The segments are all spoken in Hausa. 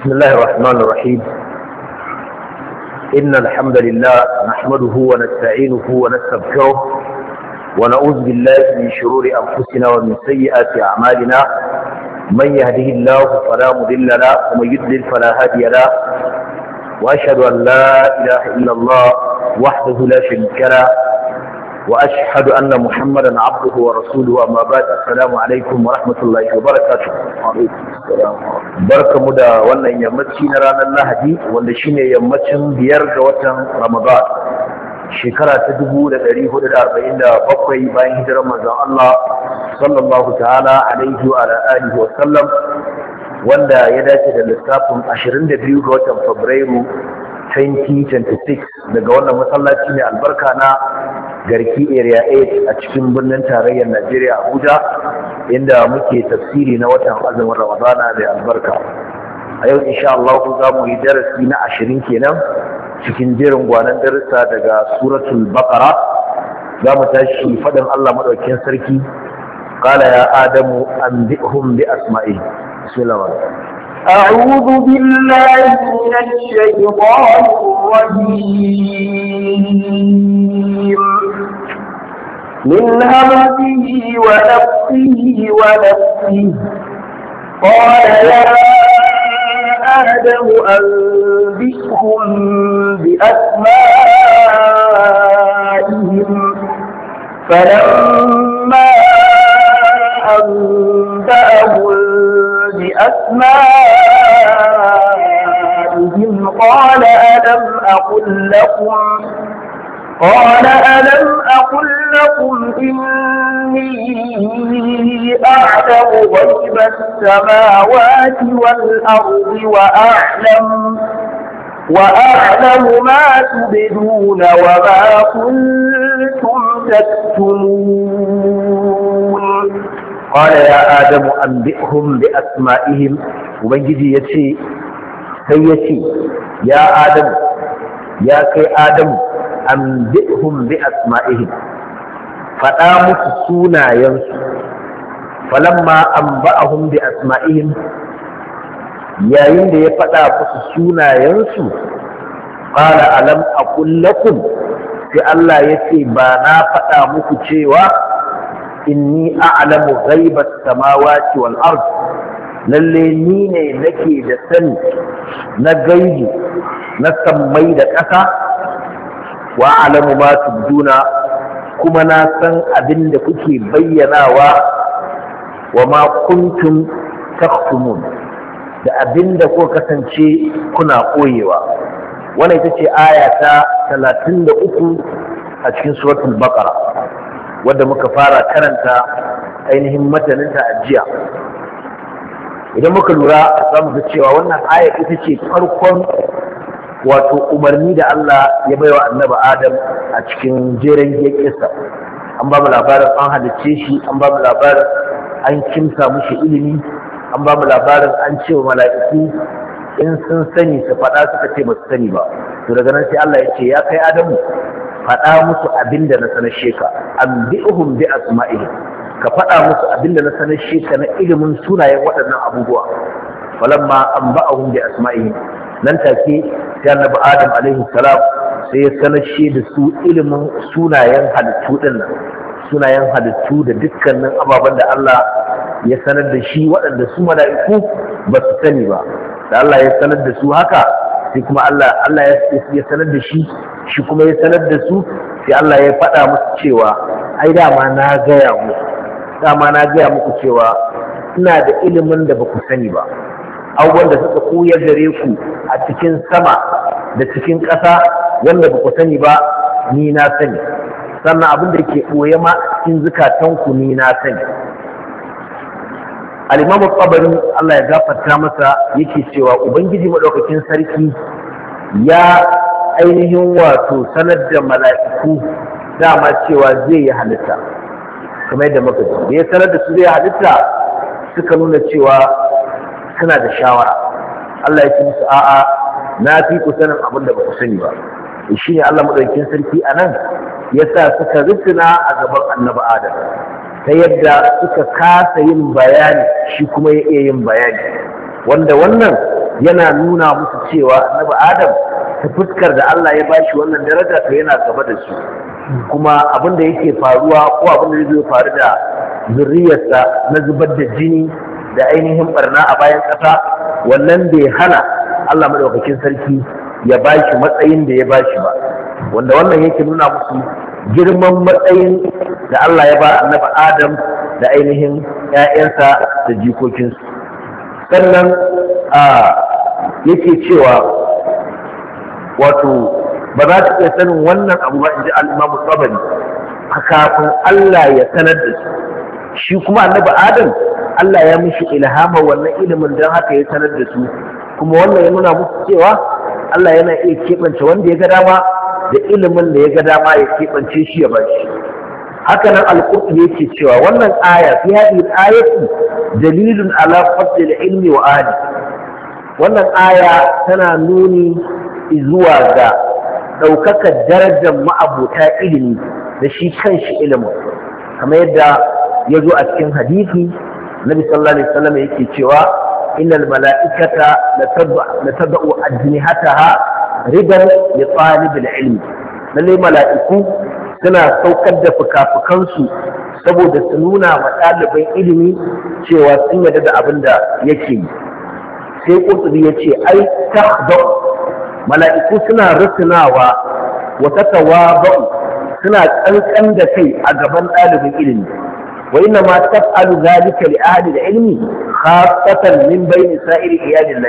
بسم الله الرحمن الرحيم. إن الحمد لله نحمده ونستعينه ونستغفره ونعوذ بالله من شرور أنفسنا ومن سيئات أعمالنا. من يهده الله فلا مضل له ومن يضلل فلا هادي له، وأشهد أن لا إله إلا الله وحده لا شريك له، وأشهد أن محمدا عبده ورسوله. أما بعد، السلام عليكم ورحمة الله وبركاته. barka mu da wannan yammaci na ranar Lahadi, wanda shine yammacin 5 ga watan Ramadan, shekara ta 1447 bayan hijirar manzon Allah sallallahu ta'ala alaihi wa alihi wa sallam, wanda ya dace da lissafin 22 ga watan Fabrairu 2026 daga wannan masallaci mai albarka na Garki Area 8 a cikin birnin tarayyar Najeriya Abuja, inda muke tafsiri na watan azumin Ramadana mai albarka. A yau insha Allah za mu yi darasi na 20 kenan cikin jerin gwanan darussa daga suratul Baqara. Za mu tashi faɗin Allah madaukakin sarki, qala ya adamu anbi'hum bi asma'i. Bismillah. أعوذ بالله من الشيطان الرجيم من همزه ونفسه ونفسه. قال يا آدم أنبئهم بأسمائهم فلما أنبأهم بأسمائهم قال ألم أقل لكم إني أعلم غيب السماوات والأرض وأعلم ما تبدون وما كنتم تكتمون. قال يا آدم أنبئهم بأسمائهم. وبنجي يتي سيتي يا آدم يا كي آدم أنبئهم بأسمائهم، فقامت سونا ينسو. فلما أنبأهم بأسمائهم، يا يند يفقامت سونا ينسو، قال ألم أقل لكم، في الله يتي بانا فقامت شيوا inni a'lamu ghaibas samawati wal ard, lalle ni ne nake da sani na gaibi na sammai da ƙasa, wa a'lamu ma tubduna, kuma na san abin da kuke bayyanawa, wa ma kuntum taktumun, da abin da kuka kasance kuna koyewa. Wannan ita ce aya ta 33 a cikin suratul baqara, wadda muka fara karanta ainihin mataninta a jiya. Idan muka lura za mu ga cewa wannan aya ita ce farkon wato umarni da Allah ya baiwa annabi Adam a cikin jeren kissa. An ba mu labarin an halicce shi, an ba mu labarin an kimsa mushi ilimi, an ba mu labarin an ce wa mala'iku in sun sani su faɗa, suka ce ba su sani ba. To daga nan sai Allah ya ce ya kai Adamu, faɗa musu abinda na sanar sheka, anbi'uhum bi asma'ihim, ka faɗa musu abinda na sanar sheka na ilimin sunayen waɗannan abubuwa. Falamma anba'ahum bi asma'ihim, nan take sai annabi Adam alaihi salam sai ya sanar da su ilimin sunayen halittu din nan, sunayen halittu da dukkanin ababen da Allah ya sanar da shi, waɗanda su mala'iku ba su sani ba. Da Allah ya sanar da su haka, sai kuma Allah ya sanar da shi kuma ya sanar da su, sai Allah ya faɗa musu cewa ai dama na gaya muku cewa ina da ilimin da ba ku sani ba, abubuwan da suka koyar gare ku a cikin sama da cikin ƙasa wanda ba ku sani ba ni na sani, sannan abin da ke ɓoye ma cikin zukatanku ni na sani. al-Imam Tabari, Allah ya gafarta masa, yake cewa Ubangiji madaukakin sarki ya ainihin wato sanar da mala'iku dama cewa zai yi halitta, kamar yadda muka ji. Da ya sanar da su zai halitta, suka nuna cewa suna da shawara. Allah ya ce musu a'a, na fi ku sanin abin da ba ku sani ba. Shi ne Allah madaukakin sarki a nan ya sa suka rutuna a gaban annabi Adam, ta yadda suka kasa yin bayani, shi kuma ya iya yin bayani, wanda wannan yana nuna musu cewa annabi Adam ta fuskar da Allah ya bashi wannan daraja to yana gaba da su, kuma abin da yake faruwa ko abin da zai faru da zuriyarsa na zubar da jini da ainihin barna a bayan ƙasa, wannan bai hana Allah madaukakin sarki ya bashi matsayin da ya bashi ba, wanda wannan yake nuna musu girman matsayin da Allah ya ba annabi Adam da ainihin ‘ya'yansa da jikokinsu. Sannan yake cewa wato ba za ta iya sanin wannan abu ba in ji al'imamu Tabari kafin Allah ya sanar da su. Shi kuma annabi Adam Allah ya mishi ilhama wannan ilimin don haka ya sanar da su, kuma wannan ya nuna musu cewa Allah yana iya keɓance wanda ya ga dama da ilimin da ya ga dama ya keɓance shi ya bashi. Haka nan al-Qur'ani yake cewa wannan aya fi hadhihi al-ayati dalilun ala fadl al-ilmi wa ahli. Wannan aya tana nuni zuwa ga ɗaukakar darajar ma'abota ilimi da shi kanshi ilimin, kamar yadda ya zo a cikin hadisi Nabi sallallahu alaihi wasallam yake cewa innal mala'ikata la tad'u ajnihataha ridan li talibil ilmi. Lalle mala'iku suna saukar da fukafukansu saboda su nuna wa ɗaliban ilimi cewa sun yarda da abin da yake yi. Sai Qurtubi ya ce ai tahda, mala'iku suna rusunawa wa tatawaba'u, suna kankan da kai a gaban ɗalibin ilimi. wa inna ma taf'alu zalika li ahli al-ilmi khassatan min bayni sa'iri iyadillah.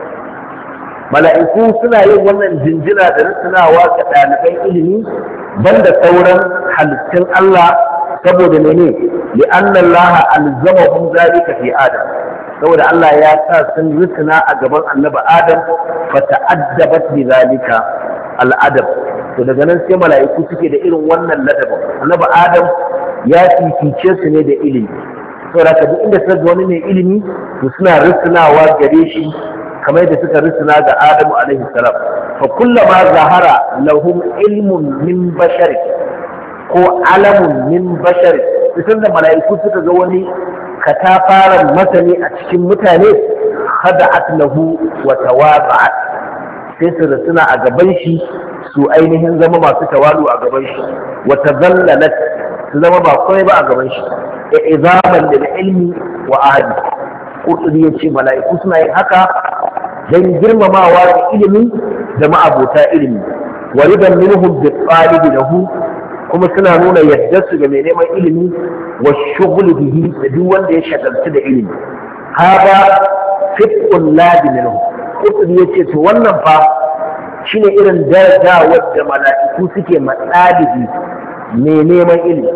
Mala'iku suna yin wannan jinjina da rusunawa ga ɗaliban ilimi banda sauran halittun Allah, saboda mene li'anna Allah alzamahum zalika fi Adam, saboda Allah ya sa sun rusuna a gaban annabi Adam fa ta'addabat bi zalika al'adab. To daga nan sai mala'iku suke da irin wannan ladabin. Annabi Adam ya fifice su ne da ilimi, saboda ka duk inda suka ga wani mai ilimi to suna rusunawa gare shi kamar yadda suka rusuna ga Adamu alaihi salam. Fa kullama zahara lahum ilmun min bashar ko alamun min bashar, idan da mala'iku suka ga wani katafaren masani a cikin mutane, khada'at lahu wa tawaba'at, sai su rusuna a gaban shi, su ainihin zama masu tawalu a gaban shi, wa tazallalat, su zama ba komai ba a gaban shi, izaman lil ilmi wa ahli. Qurtubi ya ce mala'iku suna yin haka don girmamawa da ilimi da ma'abota ilimi, wa ridan minhum bi talibi lahu, kuma suna nuna yadda su ga mai neman ilimi, wa shughli bihi, da duk wanda ya shagaltu da ilimi. Hada fiqhul ladi minhum. Qurtubi ya ce to wannan fa shine irin daraja wadda mala'iku suke matsalibi mai neman ilimi.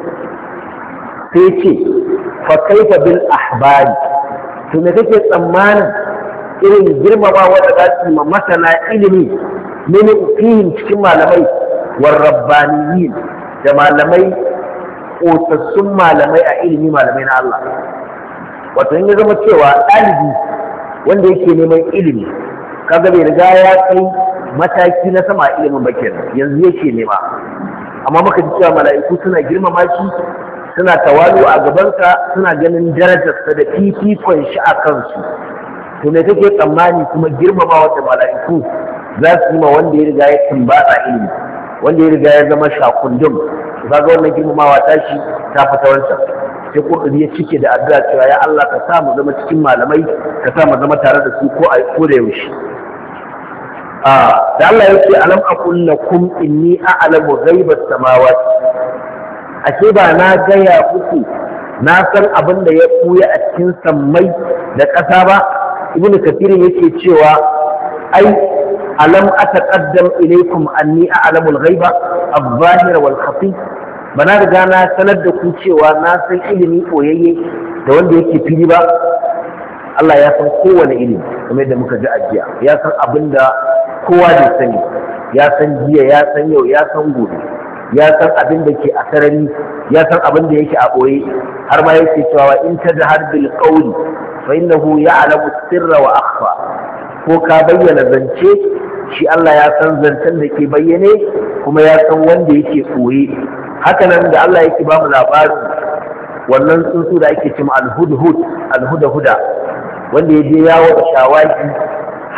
Sai ce fa kaifa bil ahbari, to me kake tsammanin irin girmama wanda za su ma masana ilimi min fihim cikin malamai war rabbaniyin, da malamai ƙosassun malamai a ilimi, malamai na Allah. Wato in ya zama cewa ɗalibi wanda yake neman ilimi kaga bai riga ya kai mataki na sama a ilimin ba kenan, yanzu yake nema, amma muka ji cewa mala'iku suna girmama shi, suna tawalu a gabansa, suna ganin darajarsa da fifikon shi a kansu. To me kake tsammani kuma girmama wata mala'iku za su yi ma wanda ya riga ya tumbatsa ilimi, wanda ya riga ya zama shakundum? To kaga wannan girmamawa ta shi ta fita wancan. Sai Qurtubi ya cike da addu'a cewa ya Allah ka sa mu zama cikin malamai, ka sa mu zama tare da su ko da yaushe. Da Allah ya ce alam aqul lakum inni a'lamu ghaibas samawati, ashe ba na gaya muku na san abin da ya ɓuya a cikin sammai da ƙasa ba? Ibnu Kathirin yake cewa ai alam ataqaddam ilaykum anni a'lamu al-ghaiba adh-dhahira wal khafi, bana riga na sanar da ku cewa na san ilimi koyayye da wanda yake fili ba? Allah ya san kowane ilimi, kamar yadda muka ji a jiya, ya san abin da kowa bai sani, ya san jiya, ya san yau, ya san gobe, ya san abin da ke a sarari, ya san abin da yake a ɓoye, har ma yake cewa in tajhar bil qawli fa innahu ya'lamu sirra wa akhfa. Ko ka bayyana zance, shi Allah ya san zancen da ke bayyane, kuma ya san wanda yake ɓoye. Haka nan da Allah yake ba mu labarin wannan tsuntsu da ake cewa al-hudhud, al-huda-huda, wanda ya je yawo da shawagi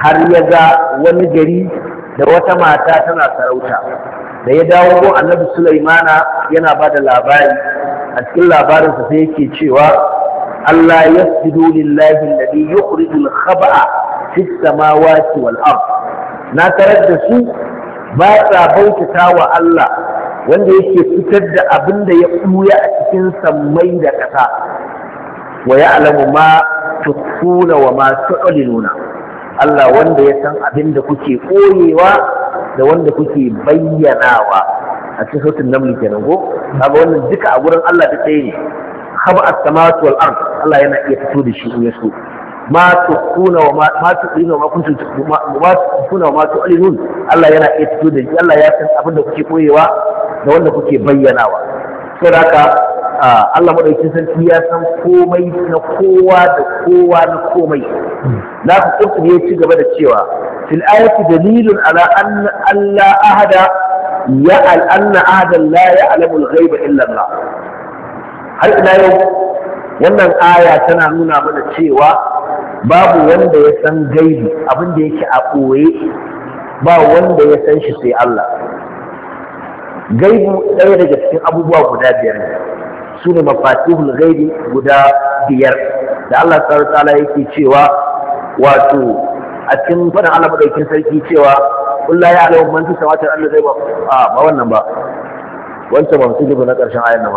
har ya ga wani gari da wata mata tana sarauta. Da ya dawo ko annabi Sulaimana yana ba da labari, a cikin labarinsa sai yake cewa Allah yasjudu lillahi alladhi yukhrijul khaba'a fis samawati wal ard. Na tarar da su ba sa bautata wa Allah wanda yake fitar da abin da ya ɓuya a cikin sammai da ƙasa, wa ya'lamu ma tukhfuna wa ma tu'linuna. Allah wanda ya san abin da kuke koyewa da wanda kuke bayyanawa. A cikin sautin namli kenan ko kaga wannan duka a gurin Allah da ɗaya ne. Khaba as-samawati wal ard, Allah yana iya fito da shi in ya so. Ma tukhfuna wa ma tu'linuna wa ma kuntum ma tukhfuna wa ma tu'linun, Allah yana iya fito da shi. Allah ya san abin da kuke koyewa da wanda kuke bayyanawa. Saboda haka Allah madaukakin sarki ya san komai na kowa da kowa na komai. Na ku kurkuri ya ci gaba da cewa fil ayati dalilun ala anna alla ahada ya anna ahadan la ya'lamu al-ghaiba illa Allah. Har ila yau wannan aya tana nuna mana cewa babu wanda ya san gaibi, abin da yake a ɓoye ba wanda ya san shi sai Allah. Gaibu ɗaya daga cikin abubuwa guda biyar ne, su ne mafatihul gaibi guda biyar da Allah subhanahu wa ta'ala yake cewa, wato a cikin faɗin Allah madaukakin sarki cewa qul la ya'lamu man fis samawati wal ardi ghaiba. Ba wannan ba, wancan ba mutum na ƙarshen ayar nan ba.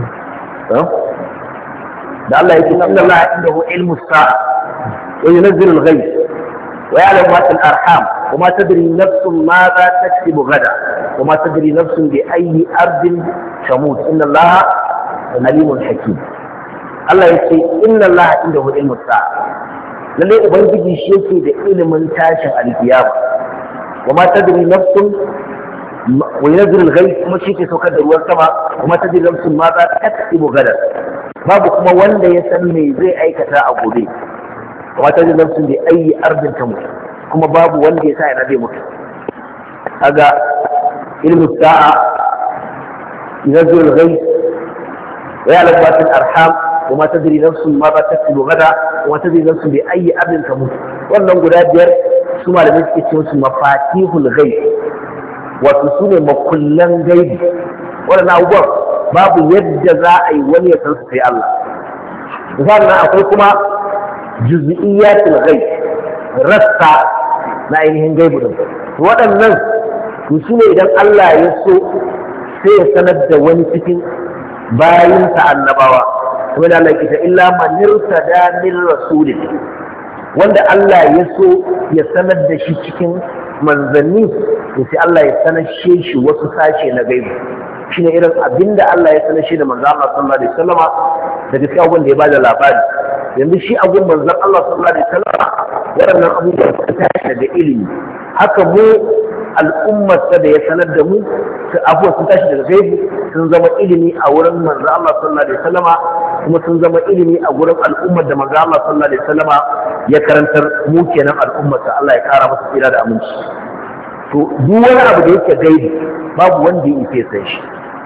Da Allah yake inna Allah indahu ilmu sa'a wa yunzilu al-ghayb wa ya'lamu ma fil arham wa ma tadri nafsun madha taksubu ghadan wa ma tadri nafsun bi ayyi ardin tamut inna Allah alimun hakim. Allah yake inna Allah indahu ilmu sa'a, lalle ubangiji shi yake da ilimin tashin alkiyama. wa ma tadri nafsun wa yunzilu al-ghayb, kuma shi ke saukar da ruwan sama. wa ma tadri nafsun madha taksubu ghadan, babu kuma wanda ya san me zai aikata a gobe. Wata da nafsin da ayi ardin ta mutu, kuma babu wanda ya sa yana zai mutu. Kaga ilmu sa'a yunzilul ghayb wa ya'lamu ma fil arham wa ma tadri nafsun ma za taksubu gada wa ma tadri nafsun bi ayi ardin ta mutu. Wannan guda biyar su malamai suke cewa su mafatihul ghaib, wato su ne makullan gaibi. Wannan abubuwan babu yadda za a yi wani ya san su sai Allah. Sannan akwai kuma juz'iyyatul ghaib, rassa na ainihin gaibu din. Waɗannan su ne idan Allah ya so sai ya sanar da wani cikin bayinsa annabawa. Kuma da Allah kita illa man irtada min rasulin, wanda Allah ya so ya sanar da shi cikin manzanni, to sai Allah ya sanar shi wasu sashe na gaibu. Shine irin abinda Allah ya sanar shi da manzon Allah sallallahu alaihi wasallama da gaskiya abin da ya bada labari. Yanzu shi abun manzon Allah sallallahu alaihi wasallama waɗannan abubuwan su tashi daga ilimi. Haka mu al'ummar da ya sanar da mu abubuwan sun tashi daga gaibu, sun zama ilimi a wurin manzon Allah sallallahu alaihi wasallama, kuma sun zama ilimi a wurin al'ummar da manzon Allah sallallahu alaihi wasallama ya karantar mu kenan al'ummar sa. Allah ya kara masa tsira da aminci. To duk wani abu da yake gaibi babu wanda ya ife sai shi.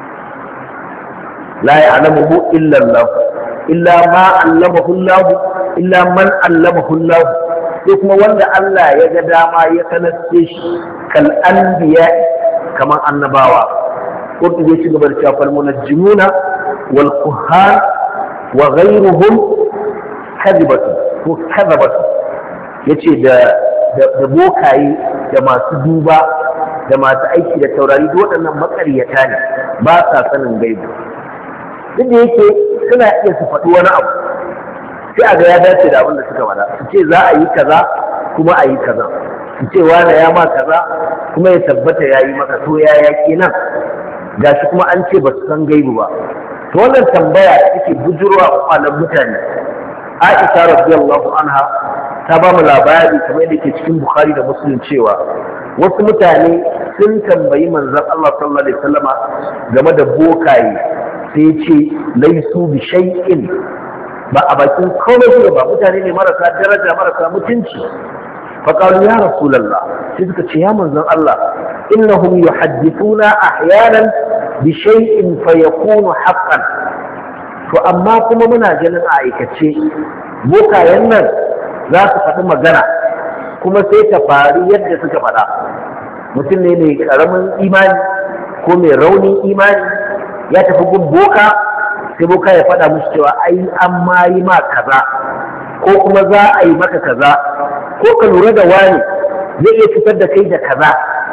لا يعلمه إلا الله إلا ما علمه الله إلا من علمه الله. kuma wanda Allah ya ga dama ya sanarce shi kal anbiya kaman annabawa. Ko zai ci gaba da cewa fal munajjimuna wal kuhan wa ghayruhum kadibatu ko kadabatu, yace da bokaye da masu duba da masu aiki da taurari, waɗannan makaryata ne, ba sa sanin gaibu. Duk da yake suna iya su faɗi wani abu sai a ga ya dace da abin da suka faɗa, su ce za a yi kaza kuma a yi kaza, su ce wane ya ma kaza kuma ya tabbata ya yi maka, to ya kenan gashi kuma an ce ba su san gaibu ba. To wannan tambaya take bujurwa kwanan mutane. Aisha radiyallahu anha ta ba mu labari kamar yadda ke cikin Bukhari da Muslim cewa wasu mutane sun tambayi manzon Allah sallallahu alaihi wasallama game da bokaye, sai ce laisu bi shay'in, ba a bakin komai ba, mutane ne marasa daraja marasa mutunci. faqalu ya rasulullah, sai suka ce ya manzon Allah, innahum yuhaddithuna ahyanan bi shay'in fayakunu haqqan. To amma kuma muna ganin a aikace bokayen nan za su faɗi magana kuma sai ta faru yadda suka faɗa. Mutum ne mai ƙaramin imani ko mai raunin imani ya tafi gun boka, sai boka ya faɗa musu cewa ai an ma yi ma kaza ko kuma za a yi maka kaza, ko ka lura da wani zai iya fitar da kai da kaza,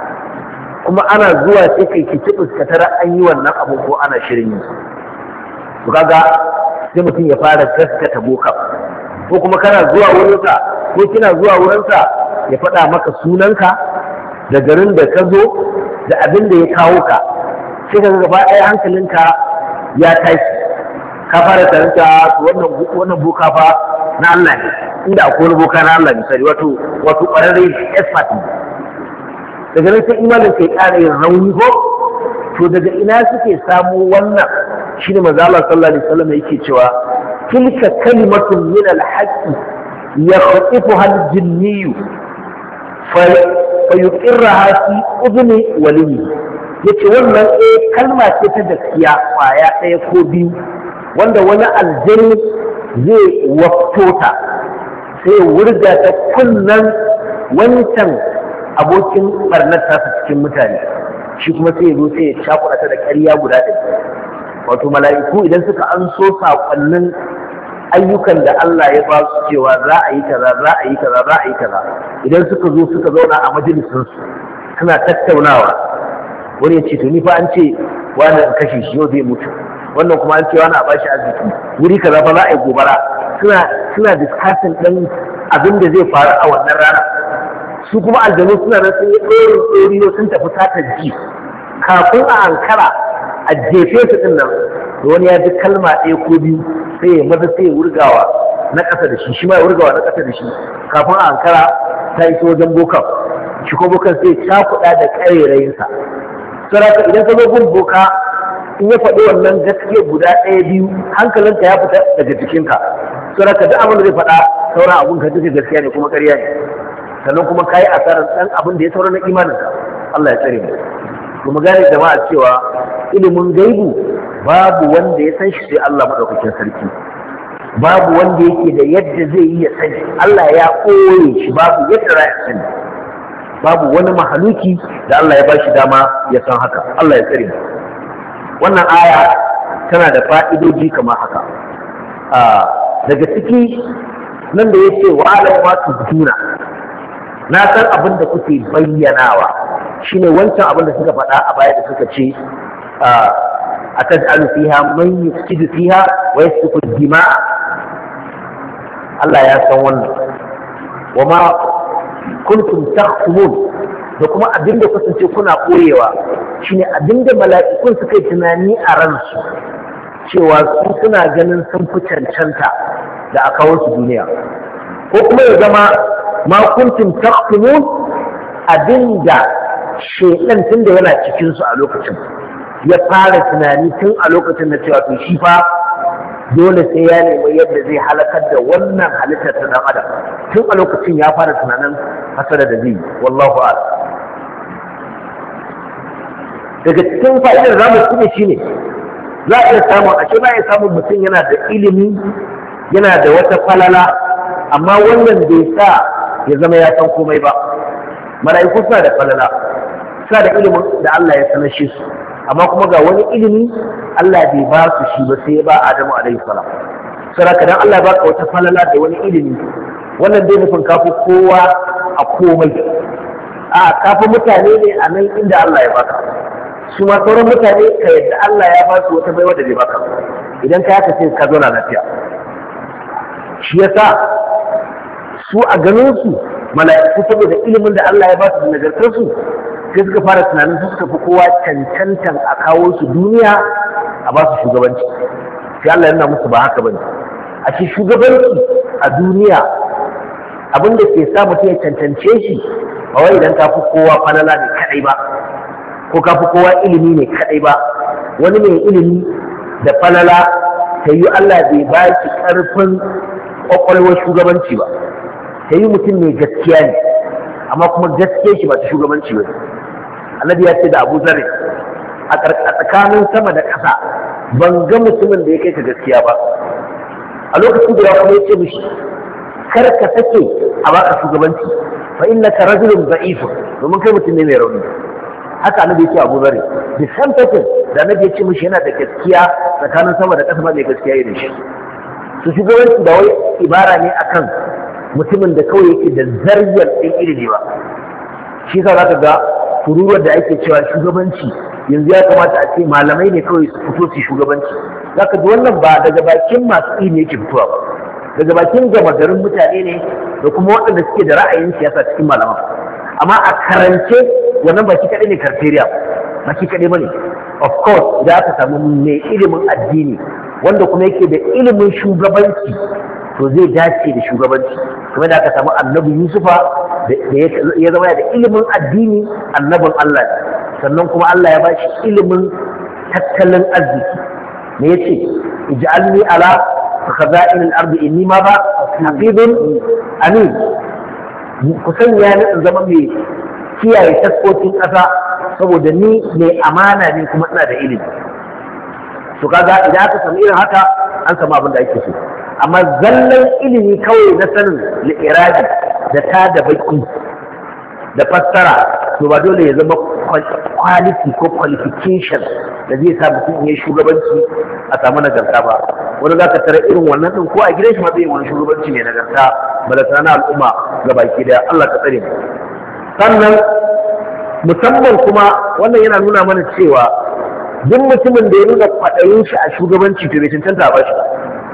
kuma ana zuwa sai kai kici fuskatara an yi wannan abu ko ana shirin yi. To kaga sai mutum ya fara gaskata boka, ko kuma kana zuwa wurinsa ko kina zuwa wurinsa ya faɗa maka sunanka da garin da ka zo da abin da ya kawo ka, sai ka gaba ɗaya hankalinka ya tashi, ka fara taranta wannan boka fa na Allah ne, inda akwai wani boka na Allah misali, wato ƙwararre expert ne. Daga nan sai imanin kai ƙara yin rauni ko to daga ina suke samu wannan? Shine manzo Allah sallallahu alaihi wasallam yake cewa tilka kalimatun min al-haqqi yakhtifuha al-jinni fa yuqirraha fi udni waliyi. Yace wannan kalma ce ta gaskiya kwaya ɗaya ko biyu wanda wani aljani zai wafto ta, sai wurga ta kunnan wancan abokin barnar tasa cikin mutane, shi kuma sai ya zo sai ya shakuɗa ta da ƙarya guda ɗaya. Wato mala'iku idan suka an so saƙonnin ayyukan da Allah ya ba su cewa za a yi kaza za a yi kaza za a yi kaza, idan suka zo suka zauna a majalisinsu suna tattaunawa, wani ya ce to ni fa an ce wani in kashe shi yau zai mutu, wannan kuma an ce wani a bashi arziki, wuri kaza fa za a yi gobara, suna discussing ɗin abin da zai faru a wannan rana. Su kuma aljanu suna nan sun yi ɗoriyo sun tafi satar ji, kafin a ankara a jefe su ɗin nan da wani ya ji kalma ɗaya ko biyu sai ya maza sai ya wurgawa na ƙasa da shi, shi ma ya wurgawa na ƙasa da shi, kafin a ankara ta iso wajen bokan, shi ko bokan sai ya cakuɗa da ƙarairayinsa. Saraka idan ka zo gun boka in ya faɗi wannan gaskiya guda ɗaya biyu hankalinka ya fita daga jikinka, saraka duk abin da zai faɗa sauran abun ka duka gaskiya ne kuma ƙarya ne, sannan kuma kayi asarar ɗan abin da ya saura na imaninka. Allah ya tsare mu. Kuma gane jama'a cewa ilimin gaibu babu wanda ya san shi sai Allah madaukakin sarki, babu wanda yake da yadda zai yi ya sani, Allah ya koye shi, babu yadda za ya sani, babu wani mahaluki da Allah ya bashi dama ya san haka. Allah ya tsare mu. Wannan aya tana da fa'idoji kamar haka. Daga ciki nan da yace wa alam ma tubtuna, na san abin da kuke bayyanawa, shine wancan abin da suka faɗa a baya da suka ce a taj'alu fiha man yufsidu fiha wa yasfiku dima'a. Allah ya san wannan. Wa ma kuntum takhtumun, da kuma abin da kasance kuna koyewa, shine abin da mala'ikun suka yi tunani a ransu cewa su suna ganin sun fi cancanta da a kawo su duniya, ko kuma ya zama ma kuntum takhtumun abinda shedan tunda yana cikin su a lokacin ya fara tunani tun a lokacin da cewa to shi fa dole sai ya nemi yadda zai halakar da wannan halittar ta dan adam, tun a lokacin ya fara tunanin hasara da zai. Wallahu a'lam. Daga cikin fa'idar zamu kuma shine za a iya samun, ashe ba ya samun mutum yana da ilimi yana da wata falala, amma wannan bai sa ya zama ya san komai ba. Mala'iku suna da falala, suna da ilimin da Allah ya sanashe su, amma kuma ga wani ilimi Allah bai ba su shi ba sai ya ba Adamu alaihi salam. Saboda dan Allah ya baka wata falala da wani ilimi, wannan dai nufin kafi kowa a komai. A kafi mutane ne a nan inda Allah ya baka. Su ma sauran mutane ka yadda Allah ya ba su wata baiwa da bai baka. Idan ka yaka sai ka zo na lafiya. Shi yasa su a ganin su mala'iku saboda ilimin da Allah ya ba su da nagartar su sai suka fara tunanin su suka fi kowa cancantan a kawo su duniya a ba su shugabanci. Sai Allah yana musu ba haka bane. A ce shugabanci a duniya abin da ke sa mutum ya cancance shi ba wai idan ka fi kowa falala ne kadai ba, ko ka fi kowa ilimi ne kadai ba. Wani mai ilimi da falala ta yi Allah bai ba shi karfin kwakwalwar shugabanci ba, ta yi mutum mai gaskiya ne amma kuma gaskiya shi ba ta shugabanci ba. Annabi ya ce da Abu Zarri a tsakanin sama da ƙasa ban ga mutumin da ya kai ka gaskiya ba. A lokacin da ya kuma ya ce mishi kar ka sake a baka shugabanci fa innaka rajulun da'if domin kai mutum ne mai rauni haka annabi yake Abu Dharr the same person da annabi ya ce mishi yana da gaskiya tsakanin sama da ƙasa ba mai gaskiya irin shi su shugabanci da wai ibara ne akan mutumin da kawai yake da zaryar ɗin ilimi ba shi sa za ka ga furuwar da ake cewa shugabanci yanzu ya kamata a ce malamai ne kawai su fito su shugabanci za ka ji wannan ba daga bakin masu ilimi yake fitowa ba daga bakin gama garin mutane ne da kuma waɗanda suke da ra'ayin siyasa cikin malaman amma a karance wannan ba shi kaɗai ne criteria ba shi kaɗai ba ne of course idan aka samu mai ilimin addini wanda kuma yake da ilimin shugabanci to zai dace da shugabanci kuma da aka samu annabi Yusufa da ya zama da ilimin addini annabin Allah sannan kuma Allah ya ba shi ilimin tattalin arziki me yace ij'alni ala khaza'in al-ardi inni ma ba hafizun amin ku sanya ni in zama mai kiyaye taskokin ƙasa saboda ni mai amana ne kuma ina da ilimi to kaga idan aka samu irin haka an samu abin da ake so amma zallan ilimi kawai na sanin li'irabi da ta da baki da fassara to ba dole ya zama quality ko qualification da zai sa mutum ya shugabanci a samu nagarta ba wani za ka tara irin wannan din ko a gidan shi ma zai wani shugabanci mai nagarta balata na al'umma ga baki daya Allah ka tsare mu sannan musamman kuma wannan yana nuna mana cewa duk mutumin da ya nuna kwaɗayin shi a shugabanci to bai cancanta ba shi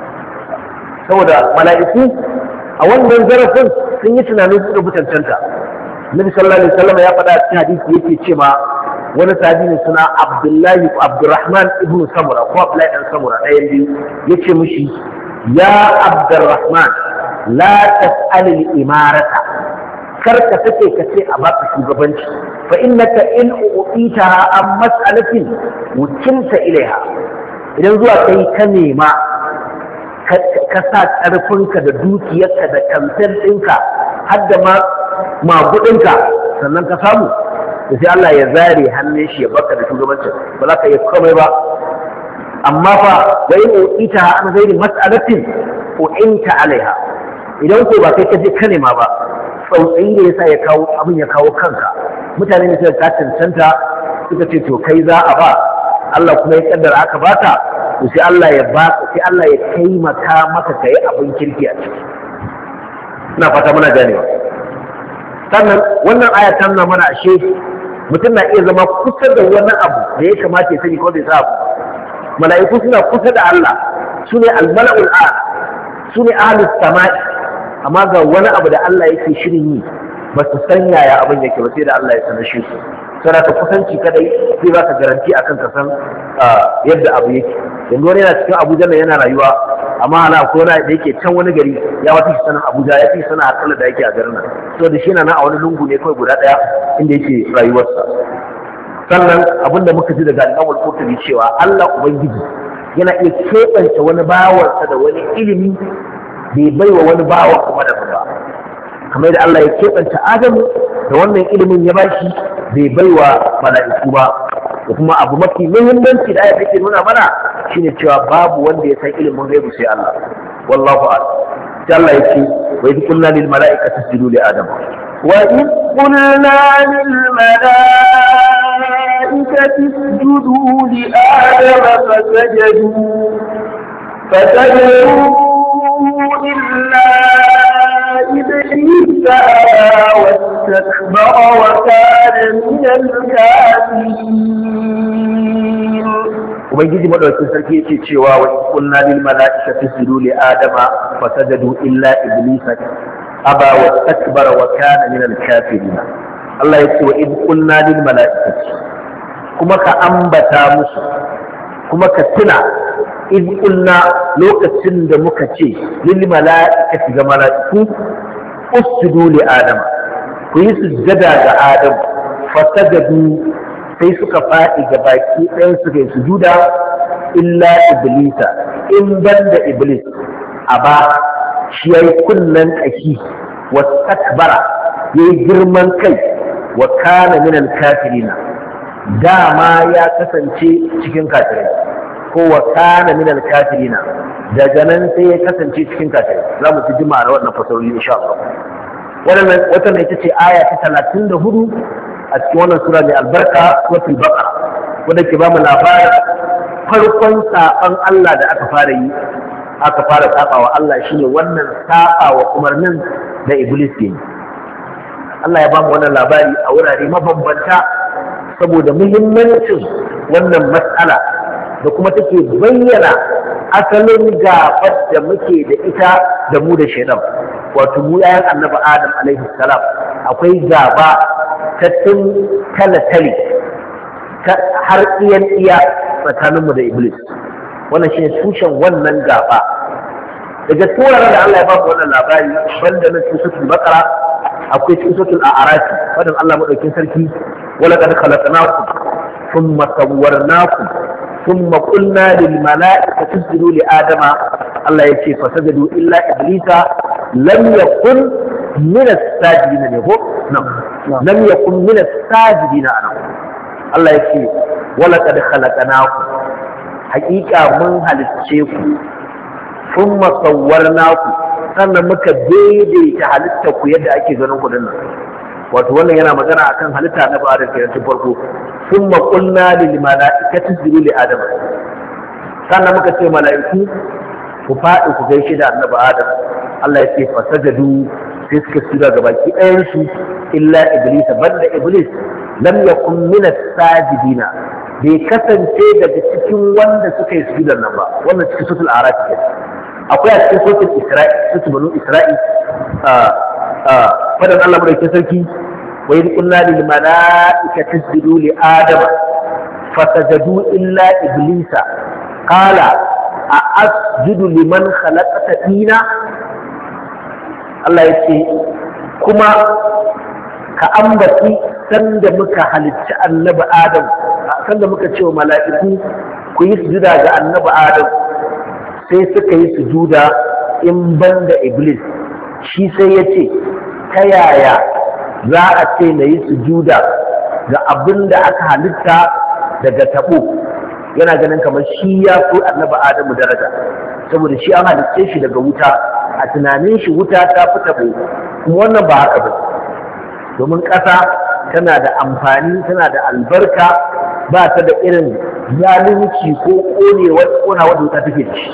saboda mala'iku a wannan zarafin sun yi tunanin su da cancanta Nabi sallallahu alaihi wasallam ya faɗa cikin hadisi yake cewa wani sahabi ne suna Abdullahi ko Abdurrahman ibn Samura ko Abdullahi dan Samura ɗayan biyu yace mishi ya Abdurrahman la tas'al al-imarata kar ka take ka ce a baka shugabanci fa innaka in uqitaha am mas'alatin wukilta ilaiha idan zuwa kai ka nema ka sa ƙarfinka da dukiyarka da kamfen ɗinka har da ma magudinka sannan ka samu da sai Allah ya zare hannun shi ya baka da shugabancin ba za ka yi komai ba amma fa wa in uqita an ghairi mas'alatin u'inta alaiha idan ko ba kai ka je ka nema ba tsautsayi da yasa ya kawo abin ya kawo kanka mutane ne suka ka cancanta suka ce to kai za a ba Allah kuma ya kaddara aka baka to sai Allah ya ba sai Allah ya taimaka maka kai abin kirki a ciki ina fata muna ganewa sannan wannan aya ta nuna mana ashe mutum na iya zama kusa da wani abu da ya kamata ya sani ko bai sa abu mala'iku suna kusa da Allah su ne al-mala'ul a'la su ne ahlus sama'i amma ga wani abu da Allah yake shirin yi ba su san yaya abin yake ba sai da Allah ya sanar shi su sai ka kusanci kadai sai ba ka garanti akan ka san yadda abu yake yanzu wani yana cikin Abuja nan yana rayuwa amma ana ko na da yake can wani gari ya wata shi sanin Abuja ya fi sanin harkar da yake a garin nan so da shi yana a wani lungu ne kawai guda daya inda yake rayuwarsa sannan abin da muka ji daga al'awar Qurtubi cewa Allah ubangiji yana iya keɓance wani bawarsa da wani ilimi bai baiwa wani bawa kuma da ba kamar da Allah ya keɓanta Adamu da wannan ilimin ya bashi bai baiwa mala'iku ba da kuma abu mafi muhimmanci da ayat take nuna mana shine cewa babu wanda ya san ilimin gaibu sai Allah wallahu a'lam sai Allah ya ce wa idh qulna lil mala'ikati isjudu li adam wa idh qulna lil mala'ikati isjudu li adam fasajadu إلا إبليس أبى واستكبر وكان من الكافرين. Ubangiji madaukakin sarki yake cewa wa qulna lil mala'ikati isjudu li adama fasajadu illa iblisa aba wastakbara wa kana min al kafirin. Allah yake wa id qulna lil mala'ikati kuma ka ambata musu kuma ka tuna id qulna lokacin da muka ce lil mala'ikati ga mala'iku usjudu li adama ku yi sujjada ga adam fasajadu sai suka faɗi ga baki ɗayan suka yi sujuda illa iblisa in banda iblis aba shi yayi kunnan ƙashi wa takbara yayi girman kai wa kana min al-kafirina dama ya kasance cikin kafirai ko wa kana min al-kafirina daga nan sai ya kasance cikin kafirai za mu ji jima da wannan fasarori insha Allah wannan ita ce aya ta 34 a cikin wannan sura mai albarka suratul baqara wanda ke ba mu labarin farkon saban Allah da aka fara sabawa Allah shine wannan sabawa umarnin da Iblis ke yi. Allah ya ba mu wannan labari a wurare mabambanta saboda muhimmancin wannan matsala da kuma take bayyana asalin gabar da muke da ita da mu da shaidan, wato mu yayan annabi Adam alaihi salam akwai gaba ta tun talatali har iya tsakaninmu da Iblis. Wannan shine tushen wannan gaba. Daga turaren da Allah ya ba mu wannan labari banda na suratul baqara akwai cikin suratul a'raf fadan Allah madaukin sarki wala qad khalaqnakum thumma sawwarnakum thumma qulna lil mala'ikati isjudu li adama Allah yace fasajadu illa iblisa lam yakun min as-sajidin ne ko lam yakun min as-sajidin ana Allah yace wala qad khalaqnakum haqiqa mun halicce ku thumma sawwarnakum sannan muka daidaita halitta ku yadda ake ganin ku dinnan, wato wannan yana magana akan halitta na ba da kenan tun farko. Thumma qulna lil mala'ikati isjudu li adama, sannan muka ce mala'iku ku faɗi ku gaishe da annabi Adam. Allah ya ce fasajadu sai suka sujuda ga baki ɗayan su illa iblis, banda iblis lam yakun min as-sajidina, bai kasance daga cikin wanda suka yi sujudar nan ba. Wannan cikin suratul a'raf akwai a cikin suratul isra'i, suratul banu isra'i fadan Allah madaukakin sarki wa idh qulna lil mala'ikati isjudu li adama fasajadu illa iblisa qala a asjudu liman khalaqta tina. Allah yace kuma ka ambaci sanda muka halicci annabi Adam, sanda muka ce wa mala'iku ku yi sujuda ga annabi Adam, sai suka yi sujuda in banda Iblis. Shi sai ya ce ta yaya za a ce na yi sujuda ga abin da aka halitta daga tabo, yana ganin kamar shi ya fi annabi Adamu daraja saboda shi an halitta shi daga wuta, a tunanin shi wuta ta fi tabo, kuma wannan ba haka ba, domin ƙasa tana da amfani, tana da albarka, ba ta da irin zalunci ko ƙona wadda wuta take da shi.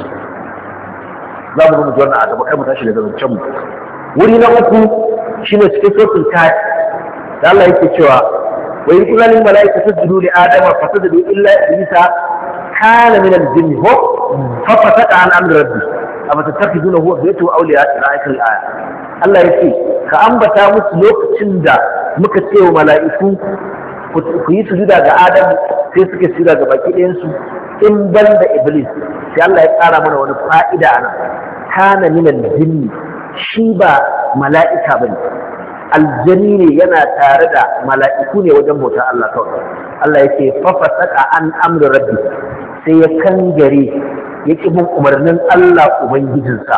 Za mu ji wannan a gaba, kai mu tashi daga zancen mu. Wuri na uku shine cikin suratul kahf da Allah yake cewa wa in qulna lil mala'ikati isjudu li adama fasajadu illa iblisa kana min al-jinn fa fasaqa an amri rabbi amma tattakhiduna huwa baytu awliya ila akhir al-aya. Allah yake ka ambata musu lokacin da muka ce wa mala'iku ku yi sujuda ga Adam, sai suka sujuda ga baki ɗayan su in banda Iblis. Sai Allah ya ƙara mana wani fa'ida a nan, kana min al-jinn, shi ba mala'ika bane, aljani ne, yana tare da mala'iku ne wajen bauta Allah kawai. Allah yake fafasaka an amri rabbi, sai ya kangare ya ƙi bin umarnin Allah ubangijinsa.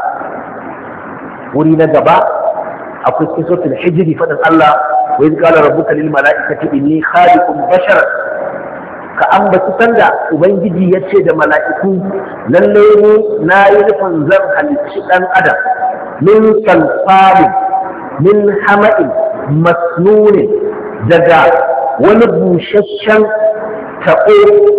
Wuri na gaba akwai cikin suratul hijri fadin Allah wa idh qala rabbuka lil mala'ikati inni khaliqun basharan, ka ambaci sanda ubangiji ya ce da mala'iku lalle ne na yi nufin zan halicci ɗan adam min salsalin min hama'in masnunin, daga wani busasshen taɓo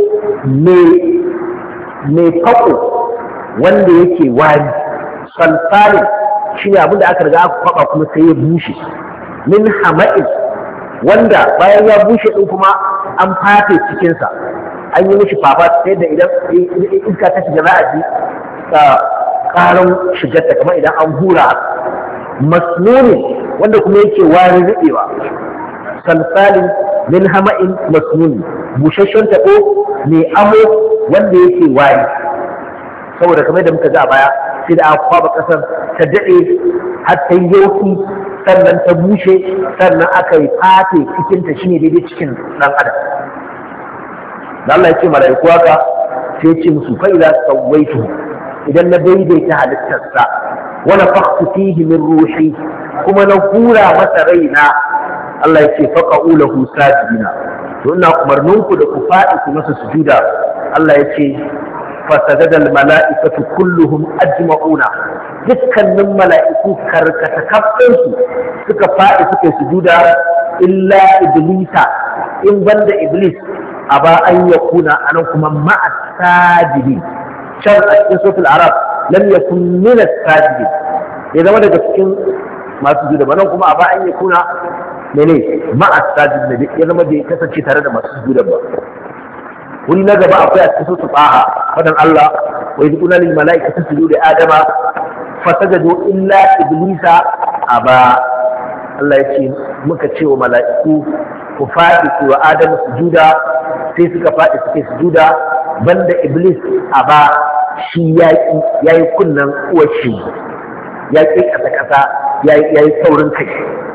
mai faƙo wanda yake wari. Salsalin shi ne abinda aka riga aka kwaɓa kuma sai ya bushe. Min hama'in, wanda bayan ya bushe ɗin kuma an fafe cikinsa, an yi mishi fafa ta yadda idan iska ta shiga za a ji ƙaran shigarta kamar idan an hura. Masnuni, wanda kuma yake wari ruɓewa. Salsalin min hama'in masnuni, busasshen taɓo mai amo wanda yake wari. Saboda kamar da muka ji a baya, sai da aka kwaba ƙasar ta daɗe har ta yi yauki, sannan ta bushe, sannan aka yi fate cikinta shi ne daidai cikin ɗan adam. Da Allah ya ce mala'iku haka, sai ce musu fa idza sawaitu, idan na daidaita halittarsa wa nafakhtu fihi min ruhi, kuma na hura masa raina, Allah ya ce faqa'u lahu sajidina, to ina umarninku da ku faɗi ku masa sujuda. Allah ya ce fasajada al mala'ikatu kulluhum ajma'una, dukkanin mala'iku karkata kafansu suka faɗi suka sujuda illa iblisa in banda iblis aba an yakuna anan kuma ma'a sajidin can a cikin suratul araf lam yakun min as-sajidin ya zama daga cikin masu sujuda ba nan kuma aba an yakuna mene ma'a sajidin ya zama bai kasance tare da masu sujuda ba. wuri na gaba akwai a cikin suratul taha fadan Allah wa idh qulna lil mala'ikati isjudu li adama fasajadu illa iblisa aba. Allah ya ce muka ce wa mala'iku ku faɗi ku wa Adamu sujuda sai suka faɗi suke sujuda banda iblis aba shi yayi kunnan uwar shi yaƙi ƙasa yayi saurin kai.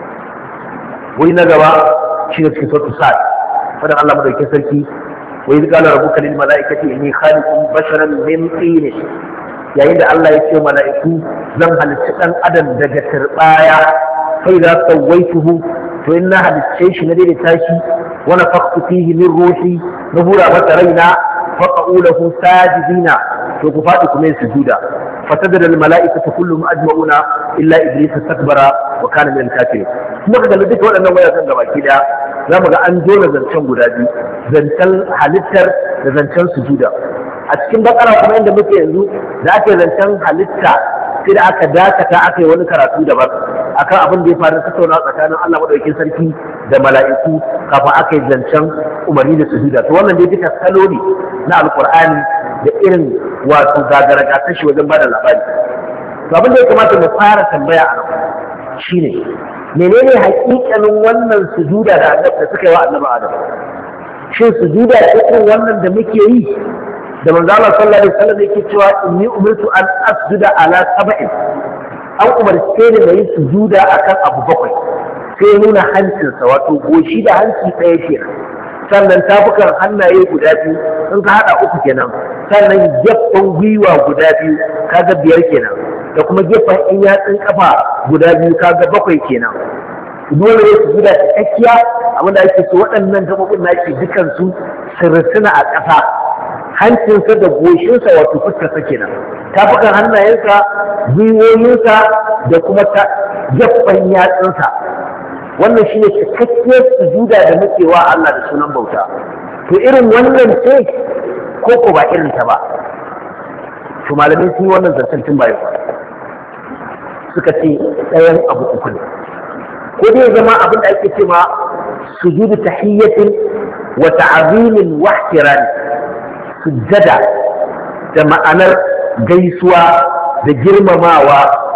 wuri na gaba shi ne cikin suratul sad fadan Allah madaukakin sarki wa idh qala rabbuka lil mala'ikati inni khaliqun basharan min tin yayin da Allah ya ce mala'iku zan halicci dan adam daga turbaya fa idza sawaituhu to inna halicce shi na daidaita shi wa nafakhtu fihi min ruhi na hura masa raina faqa'u lahu sajidina to ku faɗi kuma yin sujuda fasajada al mala'ikatu kulluhum ajma'una illa iblis istakbara wa kana min al kafirin. kuma ka kalli duka waɗannan wayakan gabaki daya za mu ga an jona zancen guda biyu, zancen halittar da zancen sujuda. A cikin bakara kuma inda muke yanzu da ake zancen halitta sai da aka dakata aka yi wani karatu daban akan abin da ya faru tattauna tsakanin Allah madaukakin sarki da mala'iku kafin aka yi zancen umarni da sujuda. To wannan dai duka salo ne na alkur'ani da irin wato gagaragatar shi wajen bada labari. To abin da ya kamata mu fara tambaya a nan shine menene haƙiƙanin wannan sujuda da suka yi wa annabi Adam? Shin sujuda ce irin wannan da muke yi da manzo Allah sallallahu alaihi wasallam yake cewa inni umirtu an asjuda ala sab'in, an umarce ni da yin sujuda akan abu bakwai, sai nuna hancinsa wato goshi da hanci ɗaya kenan, sannan tafukan hannaye guda biyu in ka haɗa uku kenan, sannan gefen gwiwa guda biyu kaga biyar kenan, da kuma gefen in yatsun kafa guda biyu kaga bakwai kenan. Dole ne sujuda cikakkiya abinda ake so waɗannan gaɓoɓin naki dukansu sirrisuna a ƙasa, hancinsa da goshinsa wato fuskarsa kenan, tafukan hannayensa, gwiwoyinsa da kuma gefen yatsunsa. Wannan shine cikakkiyar sujuda da muke wa Allah da sunan bauta. To irin wannan ce ko ba irin ta ba? To malamai sun yi wannan zancen tun bayan suka ce ɗayan abu uku ne. Ko dai zama abin da ake ce ma sujudu tahiyyatin wa ta'zimin wa ihtirami, sujjada da ma'anar gaisuwa da girmamawa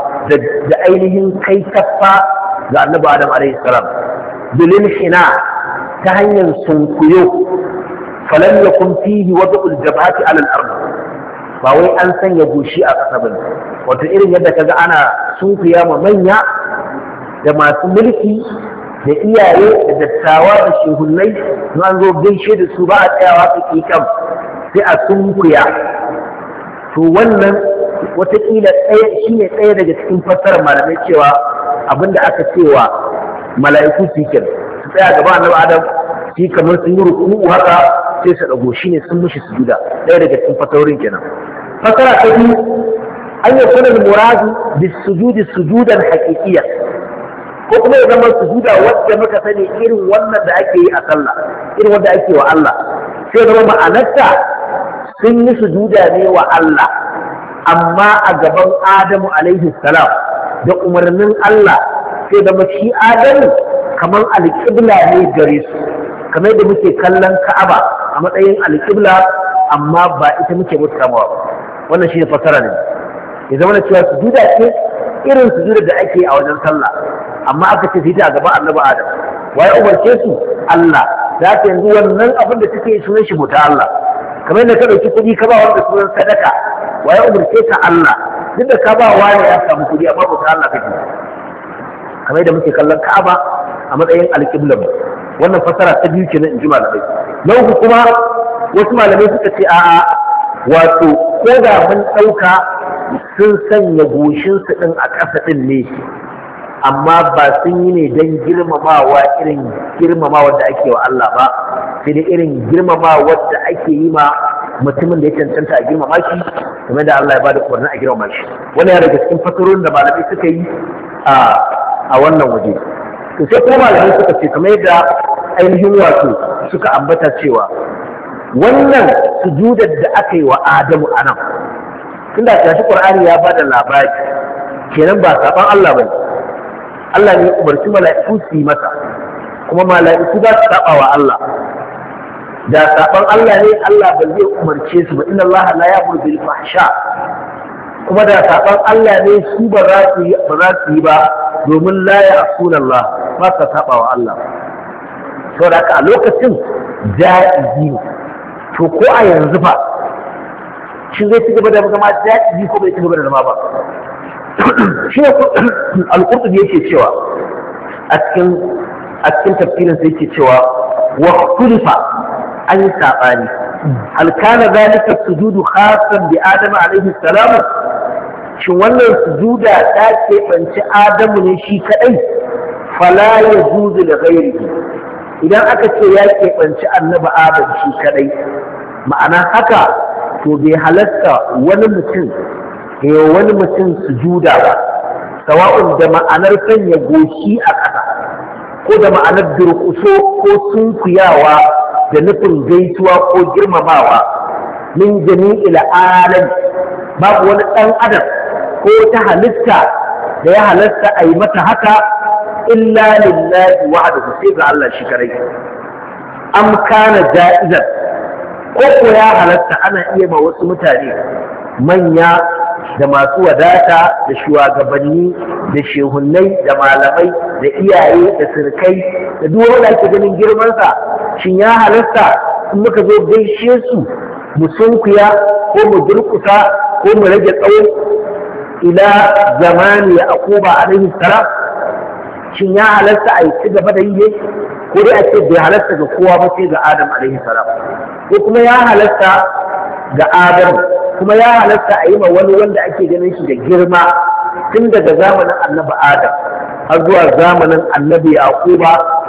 da ainihin kai taffa ga annabi Adam alaihi salam, bilin hina ta hanyar sunkuyo, falam yakun fihi wad'ul jabhati ala al-ard, ba wai an sanya goshi a ƙasa bane. Wato irin yadda kaga ana sunkuya ma manya da masu mulki da iyaye da dattawa da shehunnai an zo gaishe da su ba a tsayawa su kam sai a sunkuya. To wannan watakila shi ne ɗaya daga cikin fassarar malamai cewa abinda aka cewa mala'iku su yi su tsaya gaba annabi Adam shi kamar sun yi ruku'u haka sai su dago, shi ne sun mushi sujuda. Ɗaya daga cikin fassarorin kenan. Fassara ta biyu an yi sunan muradu bis sujudi sujudan haqiqiyya, ko kuma ya zama sujuda wadda muka sani irin wannan da ake yi a sallah, irin wanda ake wa Allah, sai zama ma'anarta sun yi sujuda ne wa Allah amma a gaban Adamu alaihi salam da umarnin Allah, sai zama shi Adamu kamar alƙibla ne gare su, kamar yadda muke kallon Ka'aba a matsayin alƙibla amma ba ita muke mutamawa ba. Wannan shi ne fasara ne, ya zama cewa sujuda ce irin sujuda da ake a wajen sallah amma aka ce ta a gaban annabi Adam. Waye umarce su? Allah. Za ta yanzu wannan abin da take sunan shi bauta Allah. Kamar yadda ka ɗauki kuɗi ka ba wanda sunan sadaka, waye umarce ka? Allah. Duk da ka ba wani ya samu kuɗi amma bauta Allah kake. Kamar yadda muke kallon Ka'aba a matsayin alƙiblan. Wannan fasara ta biyu kenan in ji malamai. Na uku kuma wasu malamai suka ce a'a, wato ko da mun ɗauka sun sanya goshinsu ɗin a ƙasa ɗin ne, amma ba sun yi ne don girmamawa irin girmamawa da ake wa Allah ba, sai da irin girmamawa da ake yi ma mutumin da ya cancanta a girmama shi game da Allah ya bada umarnin a girmama shi. Wannan ya daga cikin fasarorin da malamai suka yi a wannan waje. To sai kuma malamai suka ce kamar yadda ainihin wato suka ambata cewa wannan sujudar da aka yi wa Adamu a nan, tunda shi Qur'ani ya bada labari kenan ba saban Allah bane. Allah ne ya umarci mala'iku su yi masa, kuma mala'iku za su saba wa Allah. Da saban Allah ne Allah ba zai umarce su ba, inna Allah la ya'muru bil fahsha. Kuma da saban Allah ne su ba za su yi ba domin la ya'suna Allah, ba sa saba wa Allah. Saboda haka a lokacin ja'izi ne. To ko a yanzu fa shi zai ci gaba da zama ja'izi ko bai ci gaba da zama ba? Shi ne al-Qurtubi yake cewa a cikin tafsirin sai yake cewa wa khulifa an yi saɓani. Hal kana zalika sujudu khasan bi Adam alaihi salam? Shin wannan sujuda ta keɓanci Adamu ne shi kaɗai? Fala yajuzu li ghairihi. Idan aka ce ya keɓanci annabi Adam shi kaɗai, ma'ana haka to bai halatta wani mutum wani mutum sujuda ba, sawa'un da ma'anar sanya goshi a ƙasa ko da ma'anar durƙuso ko sunkuyawa da nufin gaisuwa ko girmamawa min jami'il alam. Babu wani ɗan adam ko ta halitta da ya halatta a yi mata haka illa lillahi wahdahu, sai ga Allah shi kadai. Am kana ja'izan, ko ya halatta ana iya ma wasu mutane manya da masu wadata da shugabanni da shehunnai da malamai da iyaye da sirkai da duk wanda ake ganin girmansa, shin ya halatta in muka zo gaishe su mu sunkuya ko mu durkusa ko mu rage tsawo ila zamani Yaquba alaihi salam? Shin ya halatta a yi ci gaba da yi ne, ko dai a ce bai halatta ga kowa ba sai ga Adam alaihi salam, ko kuma ya halatta ga Adam kuma ya halatta a yi ma wani wanda ake ganin shi da girma tun daga zamanin annabi Adam har zuwa zamanin annabi Yaquba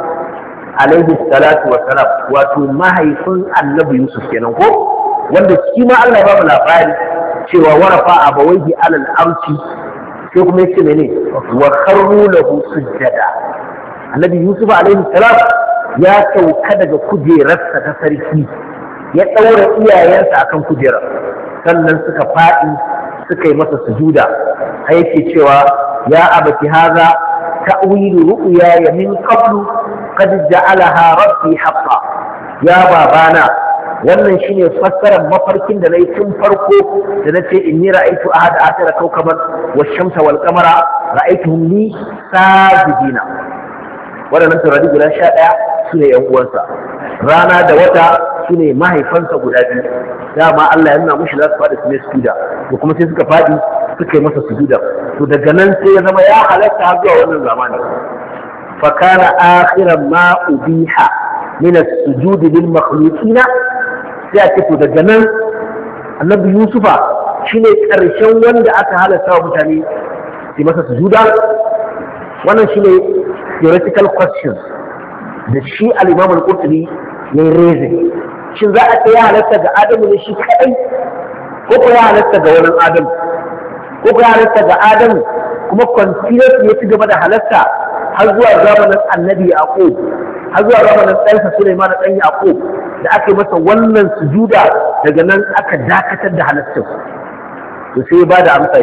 alaihi salatu wa salam, wato mahaifin annabi Yusuf kenan ko, wanda shi ma Allah ya ba mu labari cewa warafa abawaihi alal arshi, sai kuma yace mene wa kharru lahu sujjada. Annabi Yusuf alaihi salam ya sauka daga kujerarsa ta sarki, ya ɗaura iyayensa akan kujerar, sannan suka faɗi suka yi masa sujuda. Har yake cewa ya abati haza ta'wilu ru'ya min qablu qad ja'alaha rabbi haqqan. Ya babana, wannan shine fassarar mafarkin da nayi tun farko da nace inni ra'aytu ahada ashara kawkaban wash-shamsa wal-qamara ra'aytuhum li sajidina. Waɗannan taurari guda 11 su ne 'yan uwansa, rana da wata su ne mahaifansa guda biyu. Dama Allah ya nuna mushi za su faɗi su ne sujuda, da kuma sai suka faɗi suka yi masa sujuda. To daga nan sai ya zama ya halatta har zuwa wannan zamani. Fa kana akhiran ma ubiha min as-sujud lil makhluqina, sai a ce to daga nan annabi Yusufa shine ƙarshen wanda aka halatta wa mutane su masa sujuda. Wannan shine theoretical questions da shi al-Imam al-Qurtubi ya raise. Shin za a ce ya halatta ga Adamu ne shi kadai, ko ya halatta ga wani Adamu, ko ya halatta ga Adamu kuma continuously ya ci gaba da halatta har zuwa zamanin annabi Yaqub, har zuwa zamanin ɗansa Sulaiman da ɗan Yaqub da aka yi masa wannan sujuda, daga nan aka dakatar da halaccin. To sai ya bada amsa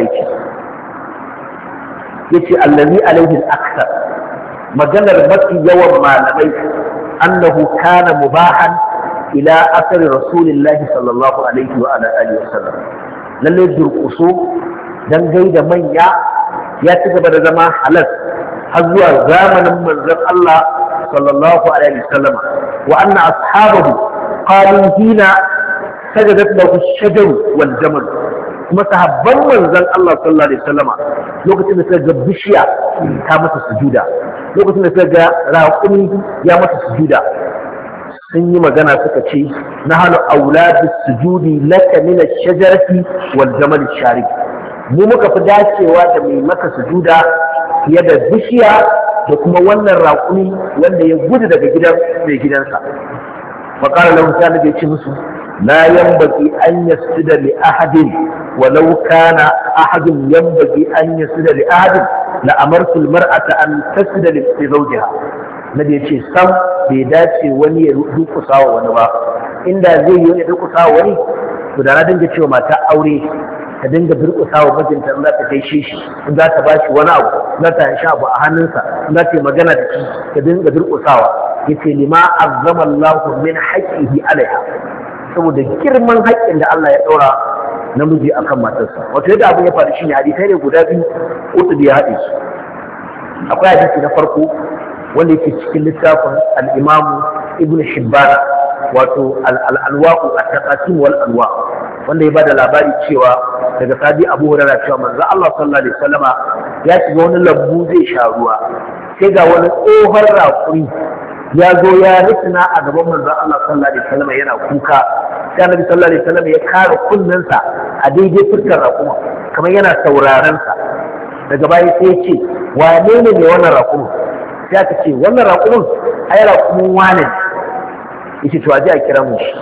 yace allazi alaihi al-akthar, maganar mafi yawan malamai annahu kana mubahan ila asari rasulillahi sallallahu alaihi wa alihi wasallam. Lalle durƙuso dan gaida manya ya ci gaba da zama halal har zuwa zamanin manzon Allah sallallahu alaihi wasallam, wa anna ashabahu qalu hina sajadat lahu ash-shajar wal jamal. Kuma sahabban manzon Allah sallallahu alaihi wasallam lokacin da suka ga bishiya ta masa sujuda, lokacin da suka ga raƙumi ya masa sujuda, sun yi magana suka ce na hannu auladu sujudi laka min ash-shajarati wal jamal ash-sharif. Mu muka fi dacewa da mai maka sujuda fiye da bishiya da kuma wannan raƙumi wanda ya gudu daga gidan mai gidansa. Fa qala lahu ta'ala, bai ce musu la yanbaghi an yasjuda li ahadin walau kana ahadun yanbaghi an yasjuda li ahadin la amartu al-mar'ata an tasjuda li zawjiha. Nabi yace sam bai dace wani ya dukusa wa wani ba, inda zai yi ya dukusa wa wani to da na dinga cewa mata aure ta dinga durkusa wa mijinta in za ta gaishe shi, in za ta bashi wani abu, in za ta sha abu a hannunsa, in za ta yi magana da shi ta dinga durkusawa. Yace lima azzama Allahu min haqqihi alaiha, saboda girman haƙƙin da Allah ya ɗaura namiji akan matarsa. Wato yadda abin ya faru shine hadisai ne guda biyu uku da ya haɗe su. Akwai hadisi na farko wanda yake cikin littafin al-Imam Ibn Hibban, wato al-Alwaqu at-Taqasim wal Alwa, wanda ya bada labari cewa daga sahabi Abu Hurairah cewa manzo Allah sallallahu alaihi wasallama ya shiga wani lambu zai sha ruwa, sai ga wani tsohon raƙumi ya zo ya rikina a gaban manzon Allah sallallahu alaihi wasallam yana kuka. Sai Annabi sallallahu alaihi wasallam ya kare kunnensa a daidai fuskar raƙuma kamar yana sauraron sa. Daga baya sai ya ce wane ne mai wannan raƙumin? Sai aka ce wannan raƙumin ai raƙumin wane ne. Yace to aje a kira mu shi.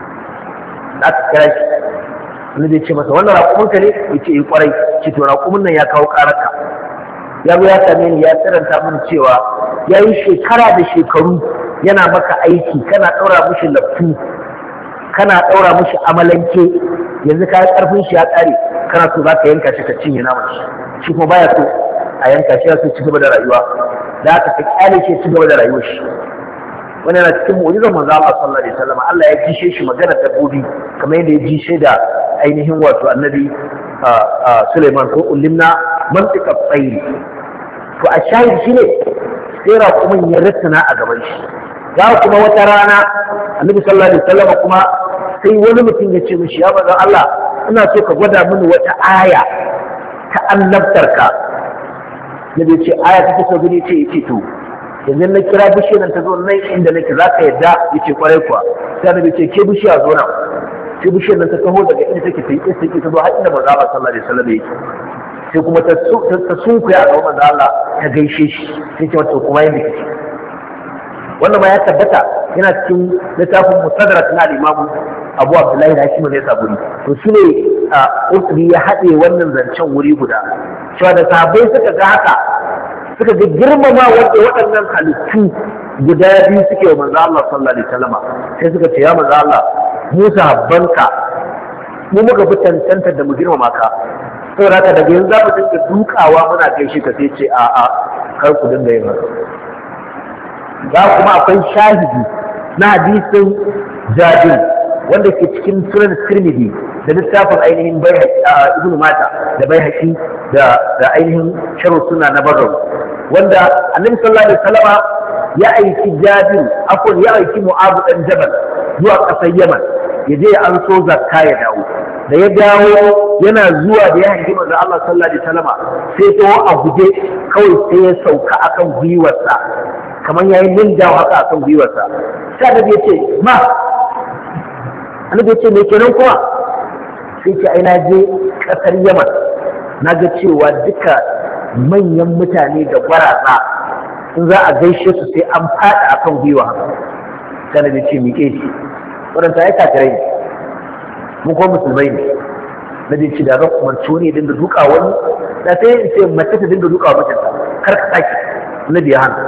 Aka kira shi. Annabi ya ce masa wannan raƙumin ka ne? Yace eh kwarai. Ce to raƙumin nan ya kawo ƙararka. Ya zo ya same ni ya tsiranta min cewa ya yi shekara da shekaru yana maka aiki, kana ɗaura mushi laftu, kana ɗaura mushi amalanke, yanzu ka ƙarfin shi ya ƙare, kana so za ka yanka shi ka cinye naman shi kuma baya so a yanka shi, ya so ci gaba da rayuwa, da haka ka ƙyale shi ci gaba da rayuwar shi. Wannan yana cikin mu'jizar manzo Allah sallallahu alaihi wasallam. Allah ya jishe shi magana dabbobi kamar yadda ya jishe da ainihin wato annabi Sulaiman ko ulimna mantiqa tsairi. To a shahid shi ne sai raƙumin ya ritsina a gaban shi. Za kuma wata rana annabi sallallahu alaihi wasallam kuma sai wani mutum ya ce mishi ya manzon Allah ina so ka gwada mini wata aya ta annabtarka. Nabi ya ce aya ta so gani ce yace to yanzu na kira bishiyar nan ta zo nan inda nake za ka yadda yace kwarai kuwa. Sai annabi ce ke bishiya zo nan. Sai bishiyar nan ta taho daga inda take ta yi sai ta zo har inda manzon Allah sallallahu alaihi wasallam yake. Sai kuma ta sunkuya a gaban manzo Allah ta gaishe shi, sai ce mata kuma yanda kike. Wannan ma ya tabbata yana cikin littafin Mustadrak na al-Imam Abu Abdullahi da Hakim ne saburi. To shine Qurtubi ya haɗe wannan zancen wuri guda. Cewa da sahabbai suka ga haka, suka ga girmama wanda waɗannan halittu guda biyu suke wa manzo Allah sallallahu alaihi wasallam. Sai suka ce ya manzo Allah mu sahabbanka mu muka fi tantance da mu girmama ka. Saboda haka daga yanzu za mu dinga dukawa muna gaishe ka, sai ce a'a kar ku dinga yin haka. Za kuma akwai shahidi na hadisin Jabir wanda ke cikin sunan Tirmidhi da littafin ainihin Ibn Majah da Baihaqi da ainihin Sharh Sunna na Bagawi, wanda Annabi sallallahu alaihi wasallama ya aiki Jabir ya aiki Mu'adh dan Jabal zuwa ƙasar Yaman ya je ya anso zakka ya dawo. Da ya dawo yana zuwa da ya hangi manzo Allah sallallahu alaihi wasallama sai tsawo a guje kawai sai ya sauka akan gwiwarsa kamar yayin linjawa haka akan gwiwarsa. Sai Annabi ya ce ma Annabi ya ce me kenan kuma? Sai ce ai na je kasar Yaman na ga cewa duka manyan mutane da gwaraza in za a gaishe su sai an faɗi akan gwiwa haka. Sai Annabi ya ce miƙe shi waɗanda ya kafirai ne, mun kuma musulmai ne. Na je ci da zan umarci wani ya dinga duka wani, da sai in ce mace ta dinga duka wa mijinta kar ka sake. Na biya hannu.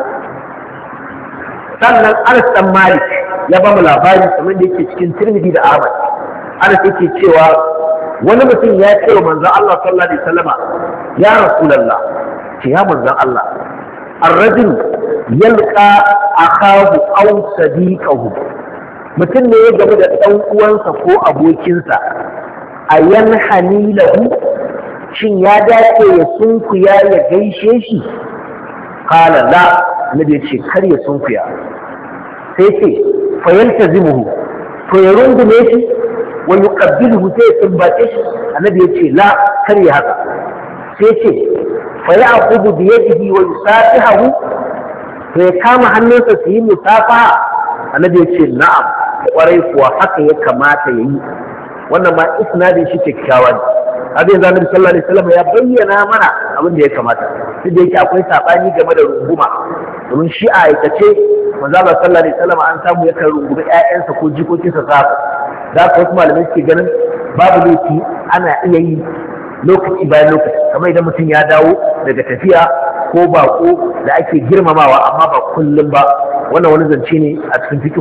Sannan Anas dan Malik ya ba mu labari kamar da yake cikin Tirmidhi da Ahmad. Anas yake cewa wani mutum ya ce wa manzon Allah sallallahu alaihi wasallama ya Rasulullah, ce ya manzon Allah, ar-rajul yalqa akahu aw sadiqahu, mutum ne ya gamu da ɗan uwansa ko abokinsa, a yanhani lahu, shin ya dace ya sunkuya ya gaishe shi? Qala la, nabi ce kar ya sunkuya. Sai ce fa yaltazimuhu, to ya rungume shi wa yuqabbiluhu, sai ya sumbace shi. Annabi ya ce la, kar ya haka. Sai ce fa ya'khudhu bi yadihi wa yusafihahu, to ya kama hannunsa su yi musafaha. Annabi ya ce na'am, kwarai kuwa haka ya kamata ya yi. Wannan ma isnadin shi kyakkyawa ne. Abin da Annabi sallallahu alaihi wasallam ya bayyana mana abin da ya kamata. Duk da yake akwai sabani game da runguma, domin shi a aikace manzo Allah sallallahu alaihi wasallam an samu yakan rungumi ƴaƴansa ko jikokinsa sa da haka wasu malamai suke ganin babu laifi ana iya yi lokaci bayan lokaci, kamar idan mutum ya dawo daga tafiya ko bako da ake girmamawa amma ba kullum ba. Wannan wani zance ne a cikin fiqh.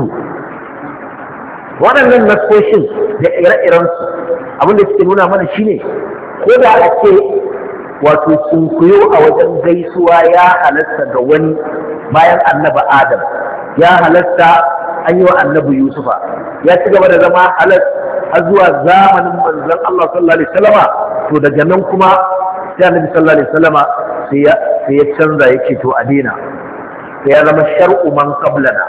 Waɗannan nasoshin da ire-irensu abinda suke nuna mana shine ko da ake wato sunkuyo a wajen gaisuwa ya halatta ga wani bayan annabi Adam, ya halatta an yi wa annabi Yusufa, ya ci gaba da zama halas har zuwa zamanin manzon Allah sallallahu alaihi wasallama. To daga nan kuma sai annabi sallallahu alaihi wasallama sai ya canza yake to a daina, sai ya zama shar'u man qablana,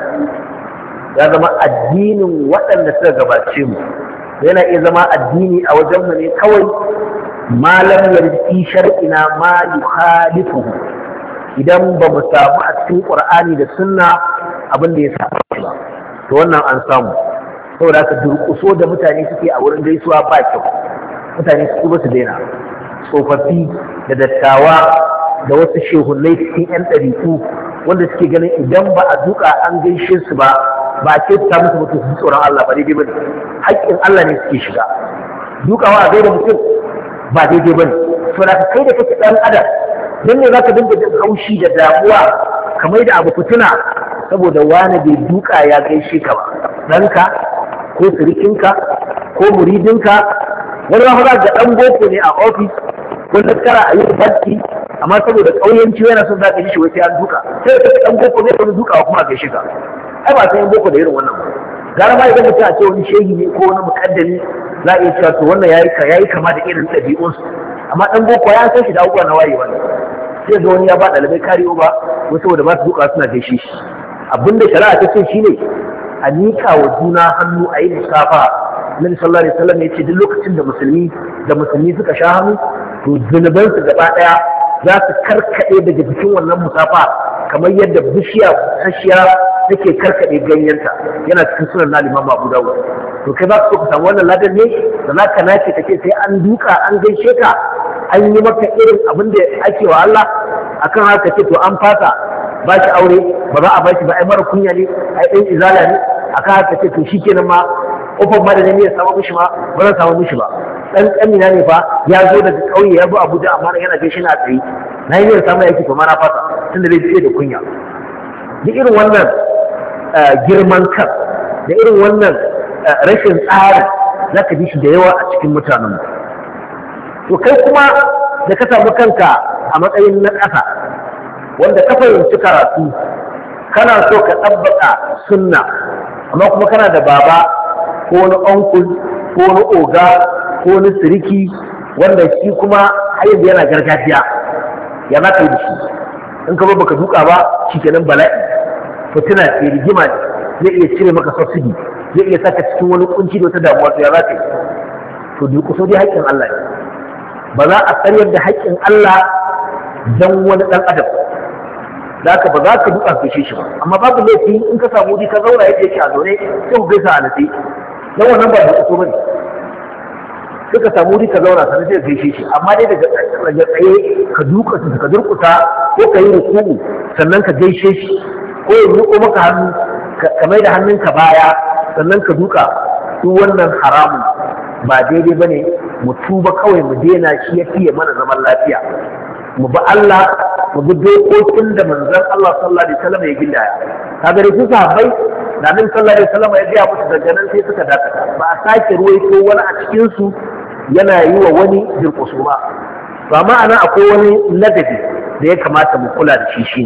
ya zama addinin waɗanda suka gabace mu. Yana iya zama addini a wajen mu ne kawai malam yarfi shar'ina ma yukhalifuhu, idan ba mu samu a cikin Qur'ani da Sunna abin da ya saba ba, to wannan an samu. Saboda haka durƙuso da mutane suke a wurin gaisuwa ba kyau, mutane su ba su daina. Tsofaffi da dattawa da wasu shehunnai cikin 'yan ɗariku wanda suke ganin idan ba a duka an gaishe su ba a ce ta musu mutu su tsoron Allah ba daidai bane, haƙƙin Allah ne suke shiga. Dukawa a gaida mutum ba daidai bane. To da kai da kake ɗan adam dan ne zaka dinga jin haushi da damuwa kamar da abu fituna saboda wani bai duka ya gaishe ka ba, ɗanka ko sirikinka ko muridinka. Wani ma za ga ɗan boko ne a ofis ko tattara a yi barci, amma saboda ƙauyenci yana son za ka ji shi wai sai an duka, sai ka ɗan boko ne wani dukawa kuma a gaishe ka. Ai ba sai boko da irin wannan ba. Gara ma idan mutum a ce wani shehi ne ko wani mukaddami za a iya cewa to wannan yayi kama da irin ɗabi'unsu, amma ɗan boko ya san shi da abubuwa na wayewa ne. Sai ga wani ya ba ɗalibai kariyo ba wasu saboda ba su duka suna gaishe shi. Abinda shari'a ta ce shine a miƙa wa juna hannu a yi musafa. Annabi sallallahu alaihi wasallam ya ce duk lokacin da musulmi suka sha hannu to zunubansu gaba ɗaya za su karkaɗe daga jikin wannan musafa kamar yadda bishiya sashiya take karkaɗe ganyenta. Yana cikin sunan na Imam Abu Dawud. To kai ba ka so ka samu wannan ladan ne da za ka nace kake sai an duka an gaishe ka, an yi maka irin abin da ake wa Allah, akan haka ce to an fasa ba shi aure ba za a ba shi ba, ai mara kunya ne, ai ɗan izala ne, akan haka ce to shikenan ma kofar ma da ne ya samu mishi ma ba zan samu mishi ba. Dan kamina ne fa ya zo daga ƙauye ya zo Abuja amma yana gaishe na tsaye, na yi ne samu yake to ma na fasa tunda zai fiye da kunya. Duk irin wannan girman kan da irin wannan rashin tsari za ka ji shi da yawa a cikin mutanenmu. To kai kuma da ka samu kanka a matsayin na ƙasa wanda ka fahimci karatu kana so ka ɗabbaka sunna, amma kuma kana da baba ko wani onkul ko wani oga ko wani siriki wanda shi kuma har yanzu yana gargajiya, ya za ka yi da shi? In ka baka duka ba shi kenan bala'i, fitina ce, rigima zai iya cire maka subsidy, zai iya saka cikin wani kunci da wata damuwa, to ya za ka yi? To duk so dai haƙƙin Allah ne, ba za a tsayar da haƙƙin Allah don wani ɗan adam, da haka ba za ka duka gaishe shi ba. Amma babu laifi in ka samu wuri ka zauna yadda yake a zaune sai ku gaisa a natsi, don wannan ba da so bane. Suka samu wuri ka zauna sannan sai ka gaishe shi, amma dai daga tsaye ka durkusa ko ka yi ruku'u sannan ka gaishe shi, ko ya miƙo maka hannu ka mai da hannunka baya sannan ka duka, duk wannan haramun ba daidai bane. Mu tuba kawai mu daina, shi ya fiye mana zaman lafiya. Mu bi Allah, mu bi dokokin da manzon Allah sallallahu alaihi wasallam ya gindaya. Kaga dai su sahabbai da Annabi sallallahu alaihi wasallam ya gaya musu daga nan sai suka dakata, ba a sake ruwaito wani a cikin su yana yi wa wani jirkusu ba. To amma anan akwai wani ladabi da ya kamata mu kula da shi.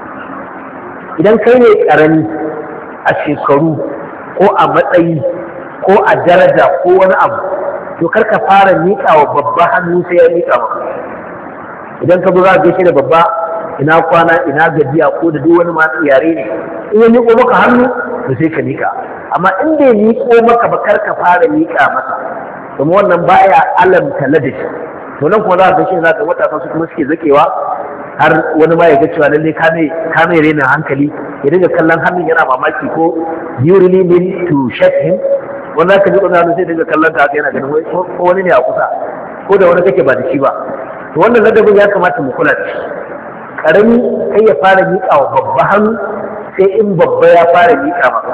Idan kai ne karami a shekaru ko a matsayi ko a daraja ko wani abu, to kar ka fara miƙa wa babba hannu sai ya miƙa maka. Idan ka zo za ka gaishe da babba, ina kwana ina gajiya ko da duk wani masu yare ne, in ya miƙo maka hannu to sai ka miƙa. Amma in bai miƙo maka ba kar ka fara miƙa masa, kuma wannan baya alamta ladabi. To nan kuma za ka gaishe za ka matasa su kuma suke zakewa har wani ma ya ga cewa lalle ka mai renin hankali, ya dinga kallon hannun yana mamaki ko you really mean to shake him. Wannan ka ji ƙasa sai dinga kallon ta haka yana ganin ko wani ne a kusa ko da wani kake ba da shi ba. To wannan ladabin ya kamata mu kula da shi. Karami kai ya fara miƙa wa babba hannu sai in babba ya fara miƙa maka.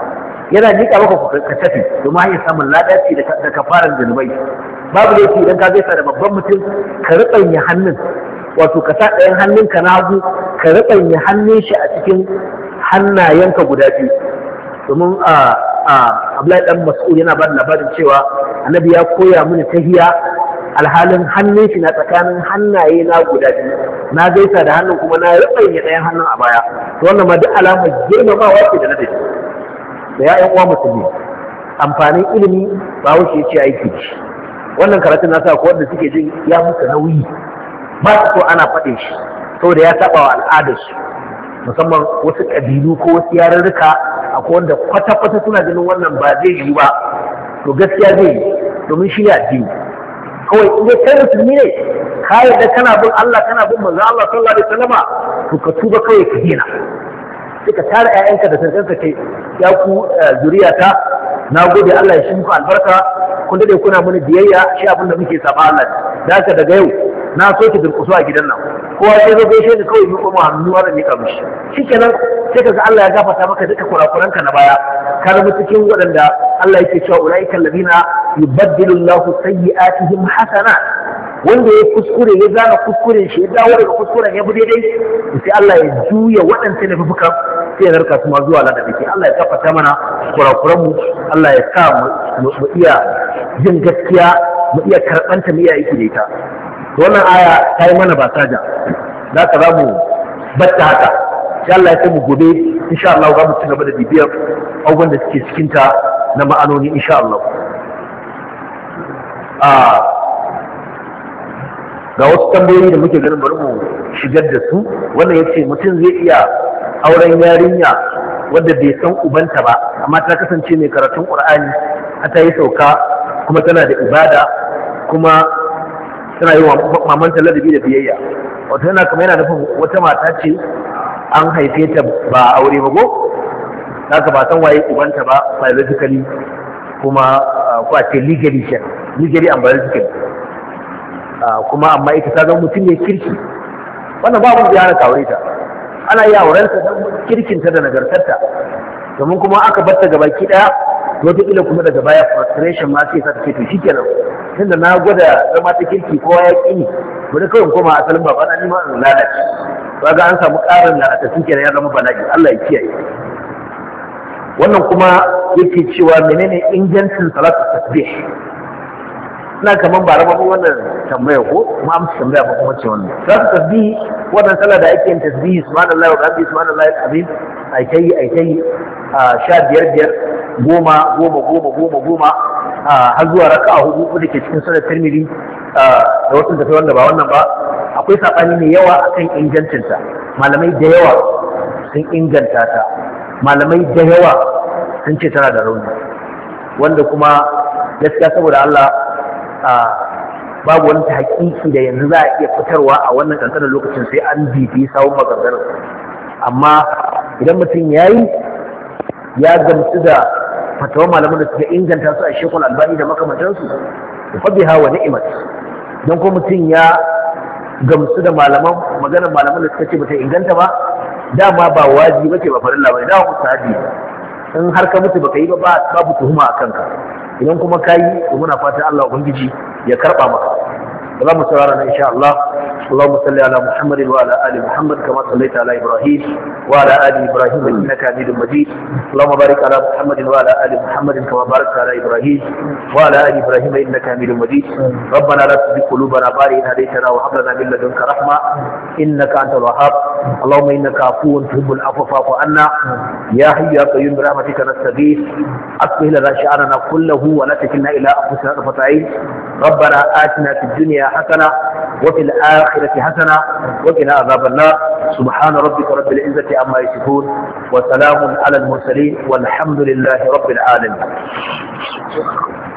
yana jika maka ka tafi domin hanyar samun ladaci da kafaran zunubai. Babu laifi idan ka gaisa da babban mutum ka riɓanya hannun, wato ka sa ɗayan hannunka na hagu ka riɓanya hannun shi a cikin hannayenka guda biyu. Domin Abdullahi dan Mas'ud yana ba da labarin cewa annabi ya koya mini tahiya alhalin hannun shi na tsakanin hannaye na guda biyu, na gaisa da hannun kuma na riɓanya ɗayan hannun a baya. To wannan ma duk alamar girmamawa ce da ladabi. Da ya'yan uwa musulmi, amfanin ilimi ba wuce ya ce aiki da shi. Wannan karatun nasa ko wanda suke jin ya musu nauyi ba su so ana faɗin shi saboda ya saba wa al'adarsu, musamman wasu ƙabilu ko wasu yarurruka akwai wanda kwata-kwata suna ganin wannan ba zai yi ba. To gaskiya zai yi, domin shi ne addini. Kawai in dai kai musulmi ne ka yarda kana bin Allah kana bin manzon Allah sallallahu alaihi wasallama, to ka tuba kawai ka dena. Sai ka tara ƴaƴanka da sarkanka ce ya ku zuriyata, na gode Allah ya shi muku albarka, kun dade kuna mini biyayya, shi abin da muke saba Allah da haka daga yau na so ki durƙusu a gidan nan, kowa sai zo gaishe ni kawai miƙo mu hannu har miƙa mishi, shikenan sai kaga Allah ya gafarta maka duka kurakuranka na baya, ka zama cikin waɗanda Allah yake cewa ulaika alladhina yubaddilu Allahu sayyi'atihim hasanat. Wanda ya kuskure ya gane kuskuren shi ya dawo daga kuskuren ya bi daidai, sai Allah ya juya waɗansu na fufukan sai ya narka su ma zuwa ladabi. Allah ya gafarta mana kurakuranmu, Allah ya sa mu iya jin gaskiya, mu iya karɓanta, mu iya aiki da ita. Wannan aya ta yi mana basaja, za ka za mu batta haka. Sai Allah ya kai mu gobe, insha Allah za mu ci gaba da bibiyar abubuwan da suke cikinta na ma'anoni, insha Allah. Ga wasu tambayoyi da muke ganin bari mu shigar da su. Wannan ya ce mutum zai iya auren yarinya wadda bai san ubanta ba, amma ta kasance mai karatun ƙur'ani, ta yi sauka kuma tana da ibada kuma tana yi wa mamanta ladabi da biyayya. Wato yana kamar yana nufin wata mata ce an haife ta ba aure ba go, haka ba san waye ubanta ba biologically kuma ko a ce legally and biologically, kuma amma ita ta zama mutum ne kirki. Wannan babu da yana aure ta, ana iya aurensa don kirkinta da nagartarta, domin kuma aka bar ta gabaki daya wataƙila kuma daga baya frustration ma sai ta ce to shikenan tunda na gwada zama ta kirki kowa ya ƙi ni, bari kawai koma asalin baba na nima in lalace. Ba ga an samu ƙarin lalatacin kenan ya zama bala'i. Allah ya kiyaye. Wannan kuma yake cewa menene ingancin salatu tasbih? Ina kaman ba raba wannan tambaya ko kuma amsa tambaya ba kuma ce wannan. Salatu tasbih wannan sallah da ake yin tasbih subhanallahi wa bihamdihi subhanallahi alazim ai kai 15 10 har zuwa raka'a hudu da ke cikin sunan Tirmidhi da wasu da wanda ba wannan ba. Akwai sabani mai yawa akan ingancinta. Malamai da yawa sun inganta ta, malamai da yawa sun ce tana da rauni, wanda kuma gaskiya saboda Allah babu wani hakiki da yanzu za a iya fitarwa a wannan kankanin lokacin, sai an bibi sawun maganganun. Amma idan mutum ya gamsu da fatawa malaman da suka inganta su a Sheikhul Albani da makamantansu, da fabiha wa ni'mat. Don ko mutum ya gamsu da maganar malaman da suka ce bata inganta ba, dama ba wajibi bace ba farilla bane, dama mustahabi. In har ka mutu baka yi ba babu tuhuma a kanka. Idan kuma ka yi, to muna fatan Allah ubangiji ya karba maka. Za mu saurara na insha Allah. اللهم صل على محمد وعلى ال محمد كما صليت على ابراهيم وعلى ال ابراهيم انك حميد مجيد. اللهم بارك على محمد وعلى ال محمد كما باركت على ابراهيم وعلى ال ابراهيم انك حميد مجيد. ربنا لا تزغ قلوبنا بعد إذ هديتنا وهب لنا من لدنك رحمه انك انت الوهاب. اللهم انك عفو تحب العفو فاعف عنا يا حي يا قيوم برحمتك نستغيث. اصلح لنا شأننا كله ولا تكلنا الى انفسنا طرفة عين. ربنا آتنا في الدنيا حسنه وفي الآخرة حسنة وقنا عذاب النار. سبحان ربك رب العزة عما يصفون وسلام على المرسلين والحمد لله رب العالمين.